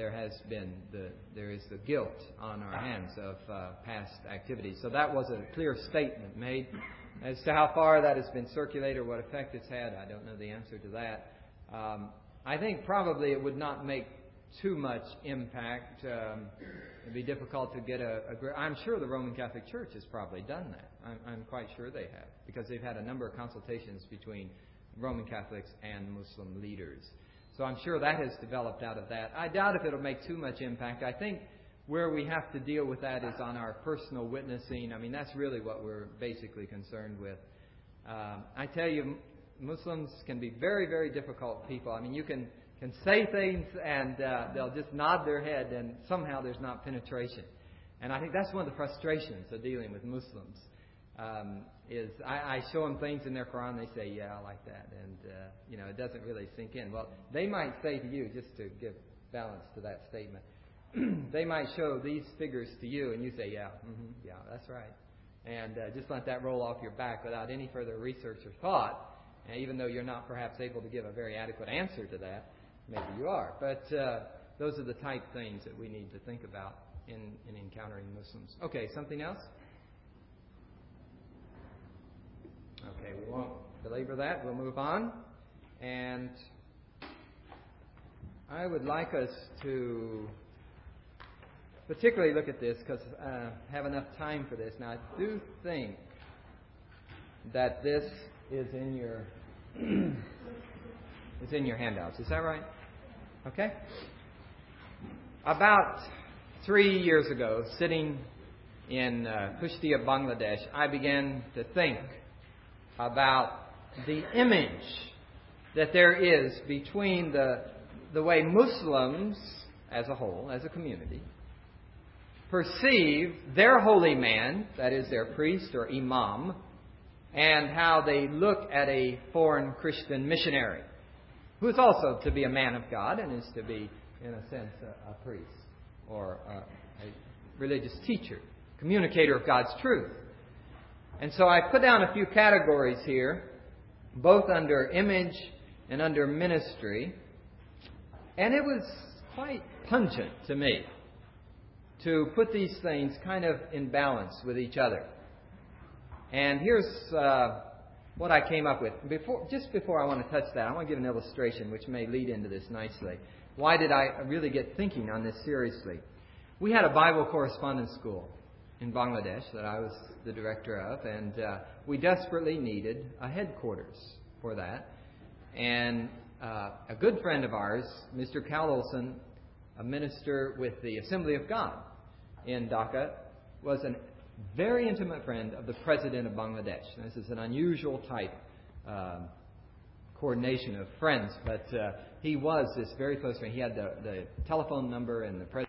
there is the guilt on our hands of past activities. So that was a clear statement made. As to how far that has been circulated or what effect it's had, I don't know the answer to that. I think probably it would not make too much impact. It'd be difficult to get I'm sure the Roman Catholic Church has probably done that. I'm quite sure they have, because they've had a number of consultations between Roman Catholics and Muslim leaders. So I'm sure that has developed out of that. I doubt if it'll make too much impact. I think where we have to deal with that is on our personal witnessing. That's really what we're basically concerned with. I tell you, Muslims can be very, very difficult people. You can say things and they'll just nod their head and somehow there's not penetration. And I think that's one of the frustrations of dealing with Muslims. Is I show them things in their Quran, they say, yeah, I like that. And, it doesn't really sink in. Well, they might say to you, just to give balance to that statement, they might show these figures to you and you say, yeah, that's right. And just let that roll off your back without any further research or thought. And even though you're not perhaps able to give a very adequate answer to that, maybe you are. But those are the type things that we need to think about in encountering Muslims. Okay, something else? Okay, we won't belabor that. We'll move on. And I would like us to particularly look at this because I have enough time for this. Now, I do think that this is in your handouts. Is that right? Okay. About 3 years ago, sitting in Kushtia, Bangladesh, I began to think about the image that there is between the the way Muslims as a whole, as a community, perceive their holy man, that is their priest or imam, and how they look at a foreign Christian missionary, who is also to be a man of God and is to be, in a sense, a priest or a religious teacher, communicator of God's truth. And so I put down a few categories here, both under image and under ministry, and it was quite pungent to me to put these things kind of in balance with each other. And here's what I came up with. Just before I want to touch that, I want to give an illustration which may lead into this nicely. Why did I really get thinking on this seriously? We had a Bible correspondence school in Bangladesh that I was the director of, and we desperately needed a headquarters for that. And a good friend of ours, Mr. Cal Olson, a minister with the Assembly of God in Dhaka, was a very intimate friend of the President of Bangladesh. This is an unusual type coordination of friends, but he was this very close friend. He had the telephone number and the President.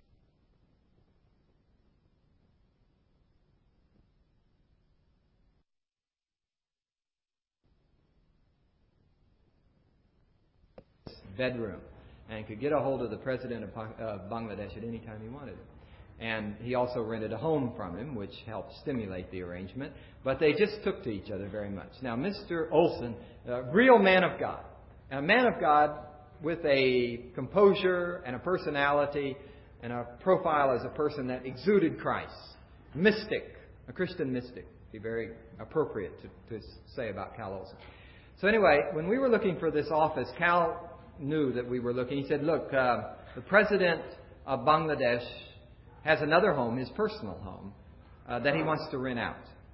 Bedroom, and could get a hold of the President of Bangladesh at any time he wanted. And he also rented a home from him, which helped stimulate the arrangement. But they just took to each other very much. Now, Mr. Olson, a real man of God, a man of God with a composure and a personality and a profile as a person that exuded Christ. Mystic, a Christian mystic. Be very appropriate to say about Cal Olson. So anyway, when we were looking for this office, Cal knew that we were looking. He said, look, the President of Bangladesh has another home, his personal home, that he wants to rent out.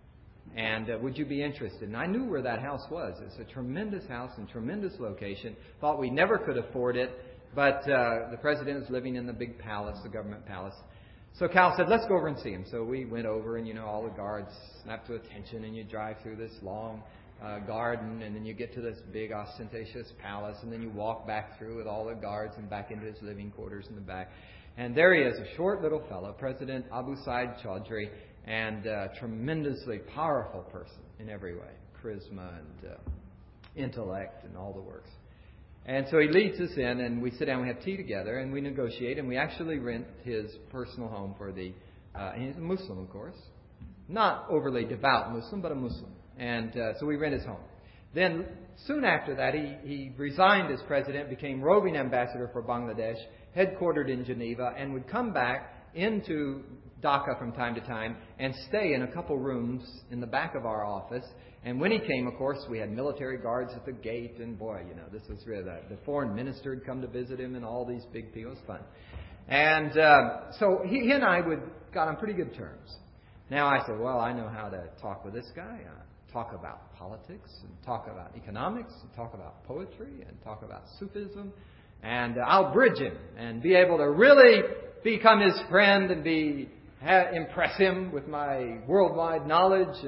And would you be interested? And I knew where that house was. It's a tremendous house in tremendous location. Thought we never could afford it, but the President is living in the big palace, the government palace. So Cal said, let's go over and see him. So we went over, and all the guards snapped to attention, and you drive through this long garden, and then you get to this big ostentatious palace, and then you walk back through with all the guards and back into his living quarters in the back. And there he is, a short little fellow, President Abu Said Chaudhry, and a tremendously powerful person in every way, charisma and intellect and all the works. And so he leads us in, and we sit down, we have tea together, and we negotiate, and we actually rent his personal home for he's a Muslim, of course. Not overly devout Muslim, but a Muslim. And so we rent his home. Then, soon after that, he resigned as president, became roving ambassador for Bangladesh, headquartered in Geneva, and would come back into Dhaka from time to time and stay in a couple rooms in the back of our office. And when he came, of course, we had military guards at the gate, and boy, this was really the foreign minister had come to visit him, and all these big people. It was fun. And so he and I got on pretty good terms. Now I said, well, I know how to talk with this guy. Talk about politics, and talk about economics, and talk about poetry, and talk about Sufism. And I'll bridge him and be able to really become his friend and impress him with my worldwide knowledge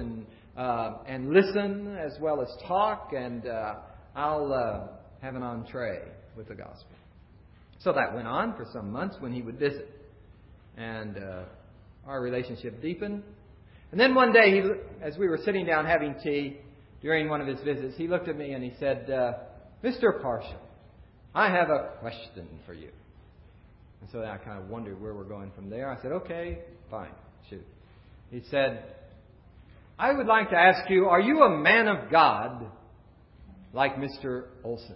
and listen as well as talk. And I'll have an entree with the gospel. So that went on for some months when he would visit. And our relationship deepened. And then one day, as we were sitting down having tea during one of his visits, he looked at me and he said, Mr. Parshall, I have a question for you. And so I kind of wondered where we're going from there. I said, okay, fine, shoot. He said, I would like to ask you, are you a man of God like Mr. Olson?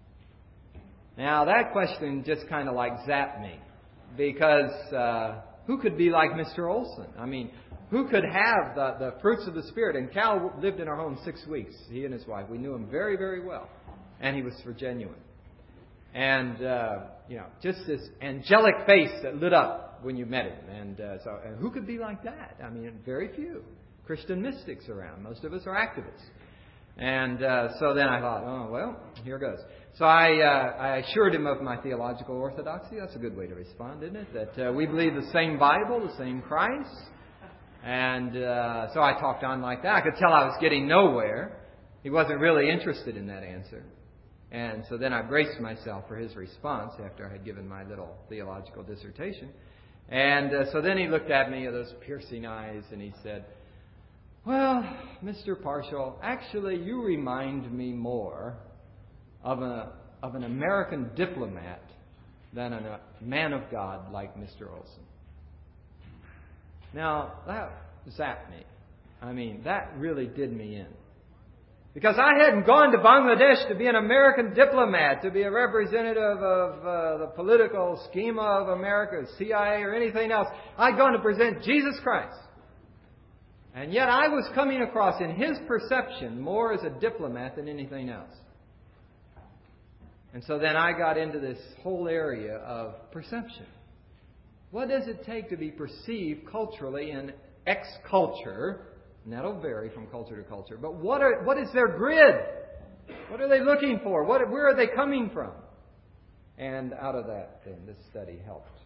Now, that question just kind of like zapped me, because who could be like Mr. Olson? I mean, who could have the fruits of the Spirit? And Cal lived in our home 6 weeks, he and his wife. We knew him very, very well. And he was for genuine. And, just this angelic face that lit up when you met him. And who could be like that? I mean, very few Christian mystics around. Most of us are activists. And so then I thought, oh, well, here goes. So I assured him of my theological orthodoxy. That's a good way to respond, isn't it? That we believe the same Bible, the same Christ. And so I talked on like that. I could tell I was getting nowhere. He wasn't really interested in that answer. And so then I braced myself for his response after I had given my little theological dissertation. And so then he looked at me with those piercing eyes and he said, "Well, Mr. Parshall, actually you remind me more of an American diplomat than a man of God like Mr. Olson." Now, that zapped me. I mean, that really did me in. Because I hadn't gone to Bangladesh to be an American diplomat, to be a representative of the political schema of America, CIA, or anything else. I'd gone to present Jesus Christ. And yet I was coming across, in his perception, more as a diplomat than anything else. And so then I got into this whole area of perception. What does it take to be perceived culturally in X culture? And that'll vary from culture to culture. But what is their grid? What are they looking for? Where are they coming from? And out of that, then, this study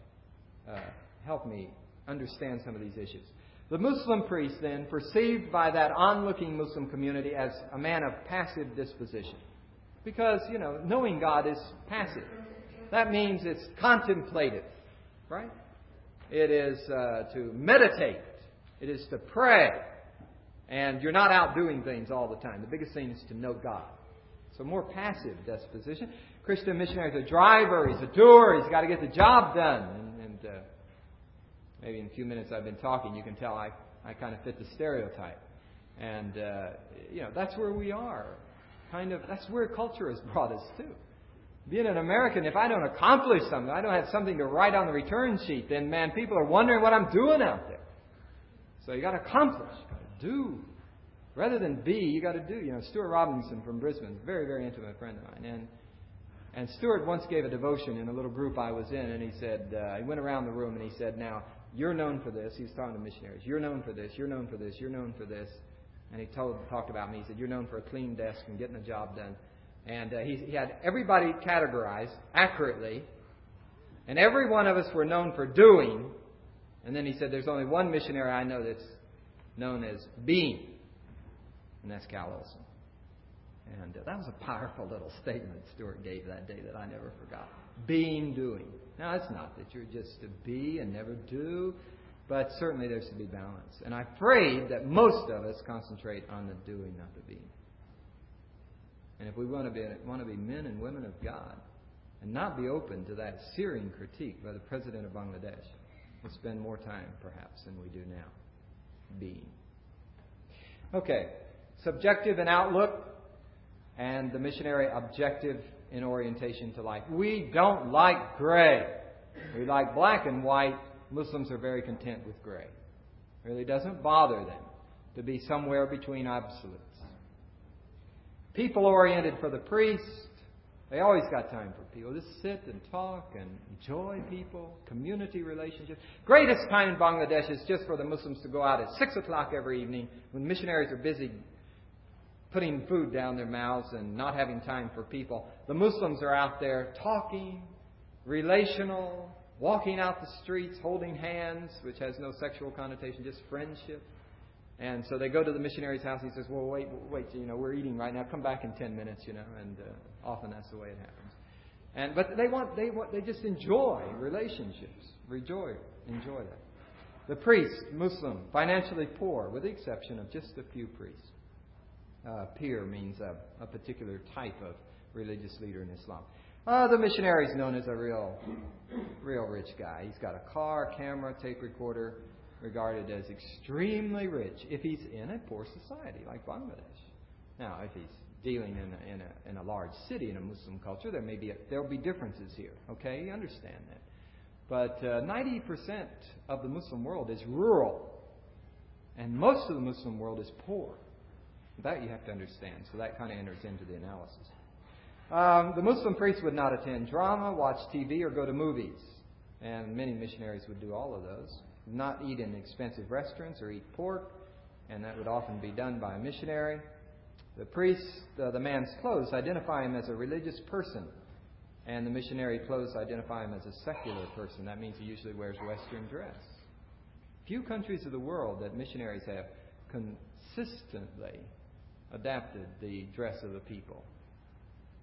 helped me understand some of these issues. The Muslim priest, then, perceived by that onlooking Muslim community as a man of passive disposition. Because, knowing God is passive. That means it's contemplative, right? It is to meditate. It is to pray. And you're not out doing things all the time. The biggest thing is to know God. So more passive disposition. Christian missionary is a driver. He's a doer. He's got to get the job done. And maybe in a few minutes I've been talking, you can tell I kind of fit the stereotype. And, that's where we are. That's where culture has brought us to. Being an American, if I don't accomplish something, I don't have something to write on the return sheet, then, man, people are wondering what I'm doing out there. So you got to accomplish. Do. Rather than be, you got to do. Stuart Robinson from Brisbane, very, very intimate friend of mine. And Stuart once gave a devotion in a little group I was in, and he said, he went around the room and he said, "Now, you're known for this." He was talking to missionaries. "You're known for this, you're known for this, you're known for this." And he talked about me. He said, "You're known for a clean desk and getting the job done." And he had everybody categorized accurately. And every one of us were known for doing. And then he said, "There's only one missionary I know that's known as being." And that's Cal Olson. And that was a powerful little statement Stuart gave that day that I never forgot. Being, doing. Now, it's not that you're just to be and never do, but certainly there's to be balance. And I'm afraid that most of us concentrate on the doing, not the being. And if we want to be men and women of God and not be open to that searing critique by the President of Bangladesh, we'll spend more time, perhaps, than we do now being. Okay, subjective in outlook and the missionary objective in orientation to life. We don't like gray. We like black and white. Muslims are very content with gray. It really doesn't bother them to be somewhere between absolutes. People-oriented for the priest. They always got time for people. Just sit and talk and enjoy people, community relationships. Greatest time in Bangladesh is just for the Muslims to go out at 6 o'clock every evening when missionaries are busy putting food down their mouths and not having time for people. The Muslims are out there talking, relational, walking out the streets, holding hands, which has no sexual connotation, just friendship. And so they go to the missionary's house. He says, "Well, wait, we're eating right now. Come back in 10 minutes, And often that's the way it happens. But they just enjoy relationships. Enjoy that. The priest, Muslim, financially poor, with the exception of just a few priests. Pir means a particular type of religious leader in Islam. The missionary is known as a real rich guy. He's got a car, camera, tape recorder, regarded as extremely rich if he's in a poor society like Bangladesh. Now, if he's dealing in a large city in a Muslim culture, there'll be differences here. Okay, you understand that. But 90% of the Muslim world is rural, and most of the Muslim world is poor. That you have to understand. So that kind of enters into the analysis. The Muslim priest would not attend drama, watch TV, or go to movies. And many missionaries would do all of those. Not eat in expensive restaurants or eat pork, and that would often be done by a missionary. The priest, the man's clothes identify him as a religious person, and the missionary clothes identify him as a secular person. That means he usually wears Western dress. Few countries of the world that missionaries have consistently adapted the dress of the people.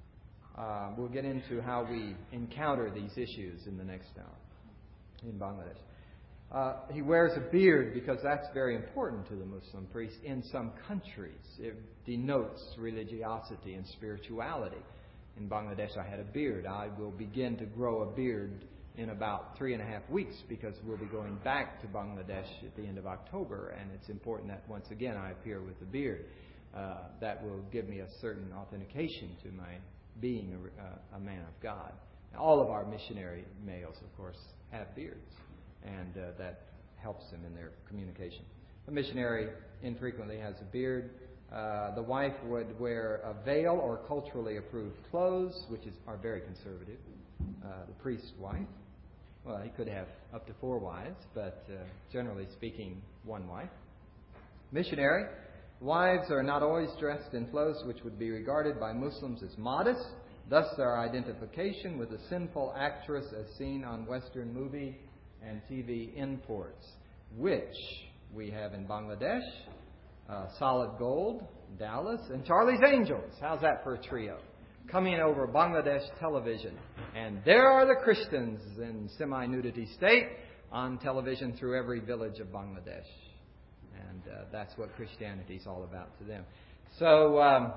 We'll get into how we encounter these issues in the next hour in Bangladesh. He wears a beard because that's very important to the Muslim priest in some countries. It denotes religiosity and spirituality. In Bangladesh, I had a beard. I will begin to grow a beard in about 3.5 weeks because we'll be going back to Bangladesh at the end of October, and it's important that once again I appear with a beard. That will give me a certain authentication to my being a man of God. Now, all of our missionary males, of course, have beards, and that helps them in their communication. A missionary infrequently has a beard. The wife would wear a veil or culturally approved clothes, which are very conservative. The priest's wife, well, he could have up to 4 wives, but generally speaking, 1 wife. Missionary, wives are not always dressed in clothes which would be regarded by Muslims as modest. Thus, their identification with a sinful actress as seen on Western movie and TV imports, which we have in Bangladesh, Solid Gold, Dallas, and Charlie's Angels. How's that for a trio? Coming over Bangladesh television. And there are the Christians in semi-nudity state on television through every village of Bangladesh. And that's what Christianity is all about to them. So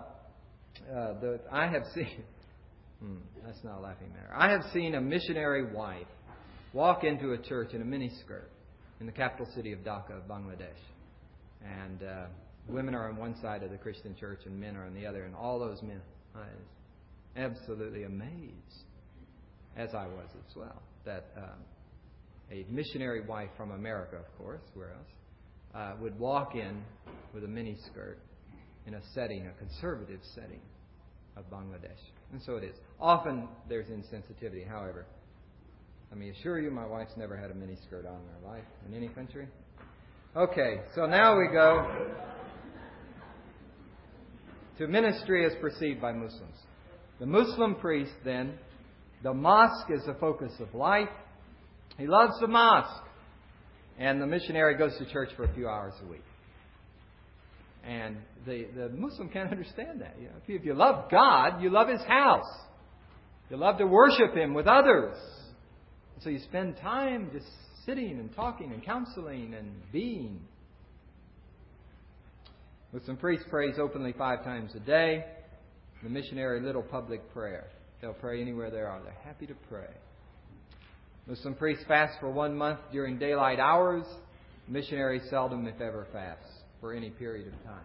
I have seen... that's not a laughing matter. I have seen a missionary wife walk into a church in a miniskirt in the capital city of Dhaka, Bangladesh. And women are on one side of the Christian church and men are on the other. And all those men, I was absolutely amazed, as I was as well, that a missionary wife from America, of course, where else, would walk in with a miniskirt in a setting, a conservative setting of Bangladesh. And so it is. Often there's insensitivity. However, let me assure you, my wife's never had a miniskirt on in her life in any country. Okay, so now we go to ministry as perceived by Muslims. The Muslim priest, then, the mosque is the focus of life. He loves the mosque. And the missionary goes to church for a few hours a week. And the Muslim can't understand that. You know, if you love God, you love His house. You love to worship Him with others. So you spend time just sitting and talking and counseling and being. Muslim priest prays openly 5 times a day. The missionary, little public prayer. They'll pray anywhere they are. They're happy to pray. Muslim priests fast for 1 month during daylight hours. Missionaries seldom, if ever, fast for any period of time.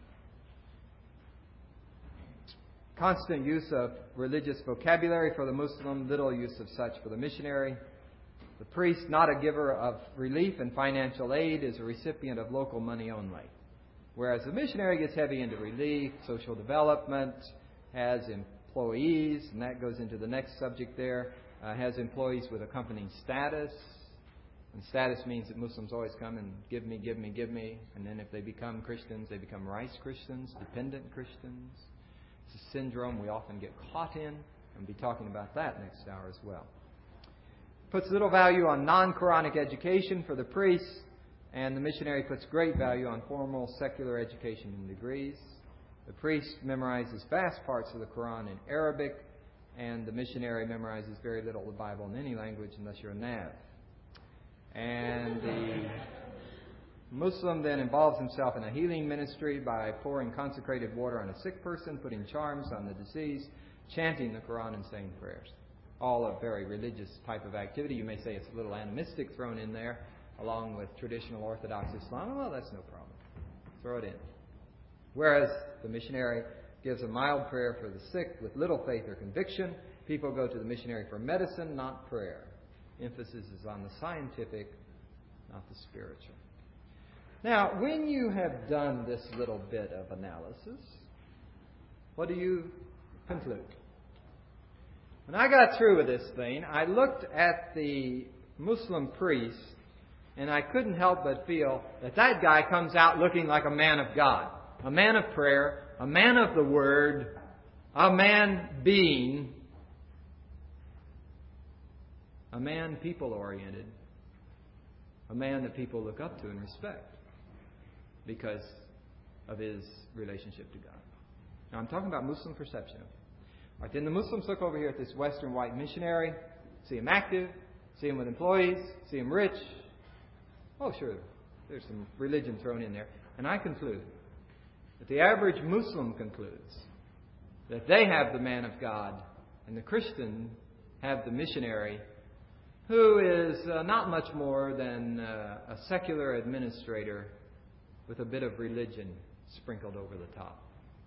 Constant use of religious vocabulary for the Muslim, little use of such for the missionary. The priest, not a giver of relief and financial aid, is a recipient of local money only. Whereas the missionary gets heavy into relief, social development, has employees, and that goes into the next subject there, has employees with accompanying status. And status means that Muslims always come and give me. And then if they become Christians, they become rice Christians, dependent Christians. It's a syndrome we often get caught in. I'll be talking about that next hour as well. Puts little value on non-Quranic education for the priests, and the missionary puts great value on formal secular education and degrees. The priest memorizes vast parts of the Quran in Arabic, and the missionary memorizes very little of the Bible in any language unless you're a Nav. And the Muslim then involves himself in a healing ministry by pouring consecrated water on a sick person, putting charms on the deceased, chanting the Quran and saying prayers. All a very religious type of activity. You may say it's a little animistic thrown in there, along with traditional Orthodox Islam. Well, that's no problem. Throw it in. Whereas the missionary gives a mild prayer for the sick with little faith or conviction. People go to the missionary for medicine, not prayer. Emphasis is on the scientific, not the spiritual. Now, when you have done this little bit of analysis, what do you conclude? When I got through with this thing, I looked at the Muslim priest, and I couldn't help but feel that that guy comes out looking like a man of God, a man of prayer, a man of the Word, a man being, a man people-oriented, a man that people look up to and respect because of his relationship to God. Now, I'm talking about Muslim perception. Right, then the Muslims look over here at this Western white missionary, see him active, see him with employees, see him rich. Oh, sure, there's some religion thrown in there. And I conclude that the average Muslim concludes that they have the man of God and the Christian have the missionary who is not much more than a secular administrator with a bit of religion sprinkled over the top.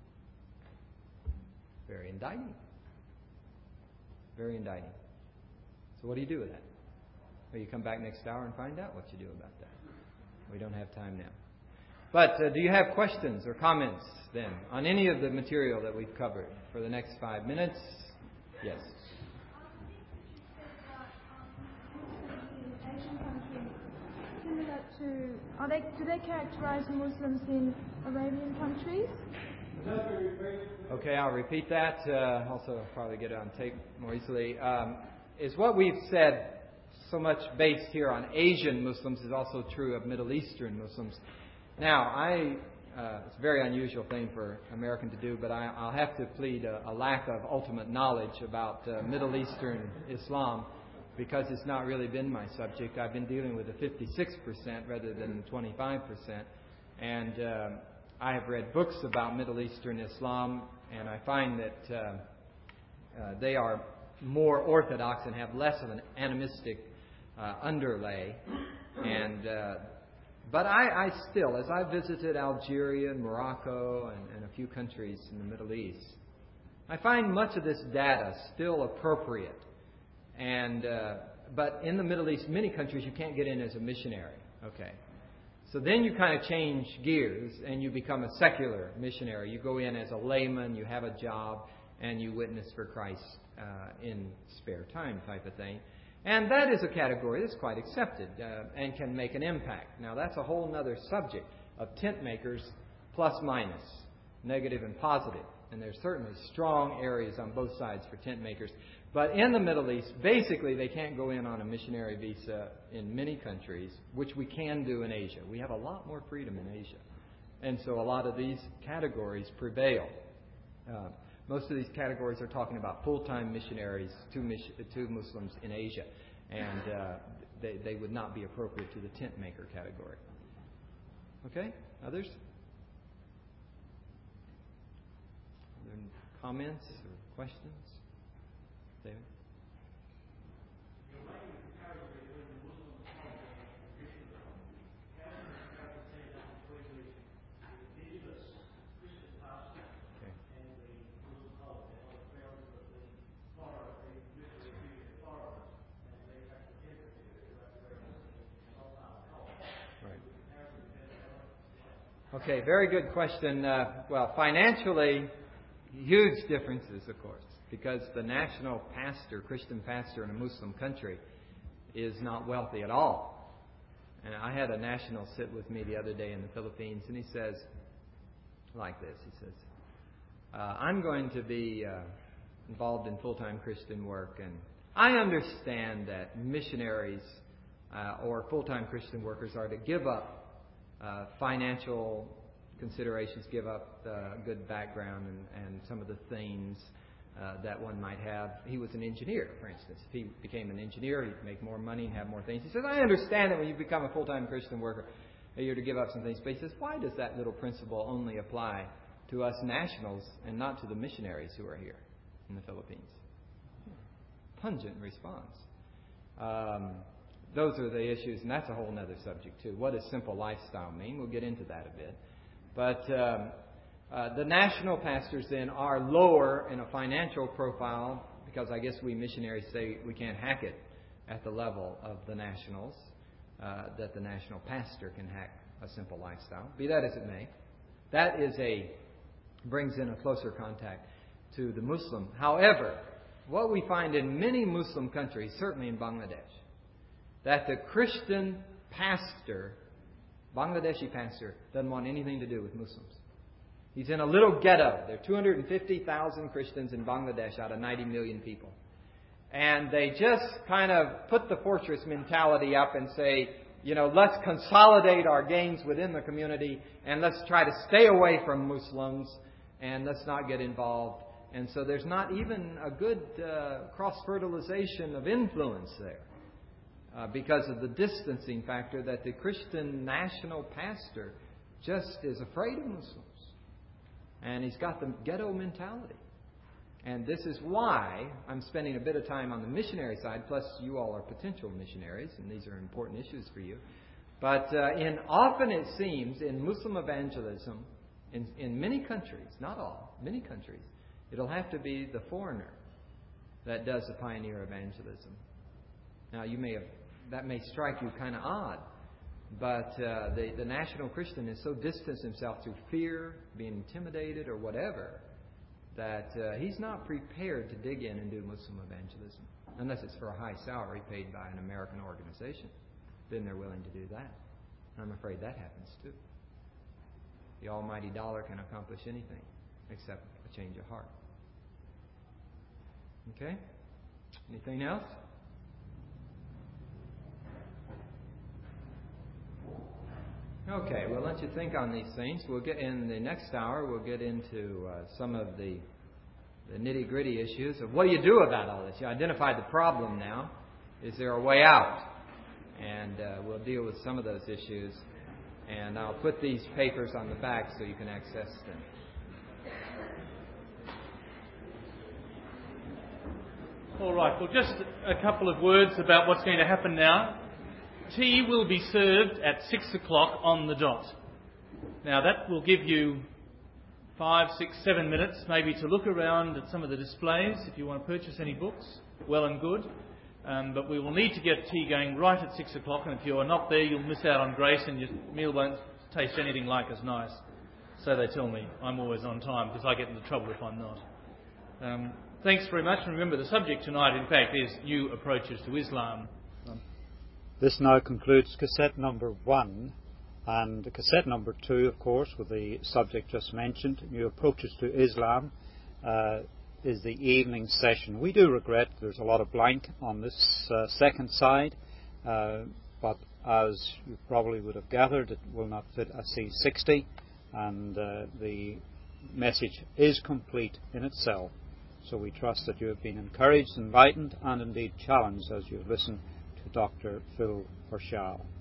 Very indicting. Very indicting. So what do you do with that? Well, you come back next hour and find out what you do about that. We don't have time now. But do you have questions or comments then on any of the material that we've covered for the next 5 minutes? Yes. Asian countries, similar to, do they characterize Muslims in Arabian countries? Okay, I'll repeat that. Also, probably get it on tape more easily. Is what we've said so much based here on Asian Muslims is also true of Middle Eastern Muslims. Now, it's a very unusual thing for an American to do, but I'll have to plead a lack of ultimate knowledge about Middle Eastern Islam because it's not really been my subject. I've been dealing with the 56% rather than 25%. And I have read books about Middle Eastern Islam, and I find that they are more orthodox and have less of an animistic underlay. But I still, as I visited Algeria and Morocco and a few countries in the Middle East, I find much of this data still appropriate. But in the Middle East, many countries you can't get in as a missionary. Okay. So then you kind of change gears and you become a secular missionary. You go in as a layman, you have a job, and you witness for Christ in spare time type of thing. And that is a category that's quite accepted and can make an impact. Now, that's a whole other subject of tent makers, plus minus, negative and positive. And there's certainly strong areas on both sides for tent makers. But in the Middle East, basically, they can't go in on a missionary visa in many countries, which we can do in Asia. We have a lot more freedom in Asia. And so a lot of these categories prevail. Most of these categories are talking about full-time missionaries to Muslims in Asia. And they would not be appropriate to the tent maker category. Okay? Others? Are there comments or questions? David? Okay, very good question. Well, financially, huge differences, of course, because the national pastor, Christian pastor in a Muslim country, is not wealthy at all. And I had a national sit with me the other day in the Philippines, and he says, like this, he says, I'm going to be involved in full-time Christian work, and I understand that missionaries or full-time Christian workers are to give up financial considerations, give up good background and some of the things that one might have. He was an engineer, for instance. If he became an engineer, he'd make more money and have more things. He says, I understand that when you become a full-time Christian worker, you're to give up some things. But he says, why does that little principle only apply to us nationals and not to the missionaries who are here in the Philippines? Pungent response. Those are the issues, and that's a whole other subject, too. What does simple lifestyle mean? We'll get into that a bit. But the national pastors, then, are lower in a financial profile because I guess we missionaries say we can't hack it at the level of the nationals, that the national pastor can hack a simple lifestyle. Be that as it may. That brings in a closer contact to the Muslim. However, what we find in many Muslim countries, certainly in Bangladesh, that the Christian pastor, Bangladeshi pastor, doesn't want anything to do with Muslims. He's in a little ghetto. There are 250,000 Christians in Bangladesh out of 90 million people. And they just kind of put the fortress mentality up and say, let's consolidate our gains within the community and let's try to stay away from Muslims and let's not get involved And so there's not even a good cross-fertilization of influence there because of the distancing factor that the Christian national pastor just is afraid of Muslims. And he's got the ghetto mentality. And this is why I'm spending a bit of time on the missionary side, plus you all are potential missionaries, and these are important issues for you. But often it seems in Muslim evangelism, in many countries, not all, many countries, it'll have to be the foreigner that does the pioneer evangelism. Now, that may strike you kind of odd, but the national Christian has so distanced himself through fear, being intimidated, or whatever, that he's not prepared to dig in and do Muslim evangelism, unless it's for a high salary paid by an American organization. Then they're willing to do that. And I'm afraid that happens too. The almighty dollar can accomplish anything except a change of heart. Okay? Anything else? Okay, we'll let you think on these things. We'll get in the next hour. We'll get into some of the nitty-gritty issues of what do you do about all this. You identified the problem now. Is there a way out? And we'll deal with some of those issues. And I'll put these papers on the back so you can access them. All right, well, just a couple of words about what's going to happen now. Tea will be served at 6 o'clock on the dot. Now, that will give you 5, 6, 7 minutes maybe to look around at some of the displays. If you want to purchase any books, well and good. But we will need to get tea going right at 6 o'clock, and if you are not there, you'll miss out on grace and your meal won't taste anything like as nice. So they tell me. I'm always on time because I get into trouble if I'm not. Thanks very much. And remember, the subject tonight, in fact, is new approaches to Islam. This now concludes cassette number 1, and cassette number 2, of course, with the subject just mentioned, new approaches to Islam, is the evening session. We do regret there's a lot of blank on this second side, but as you probably would have gathered, it will not fit a C60, and the message is complete in itself. So we trust that you have been encouraged, enlightened, and indeed challenged as you listen to Dr. Phil Verschaal.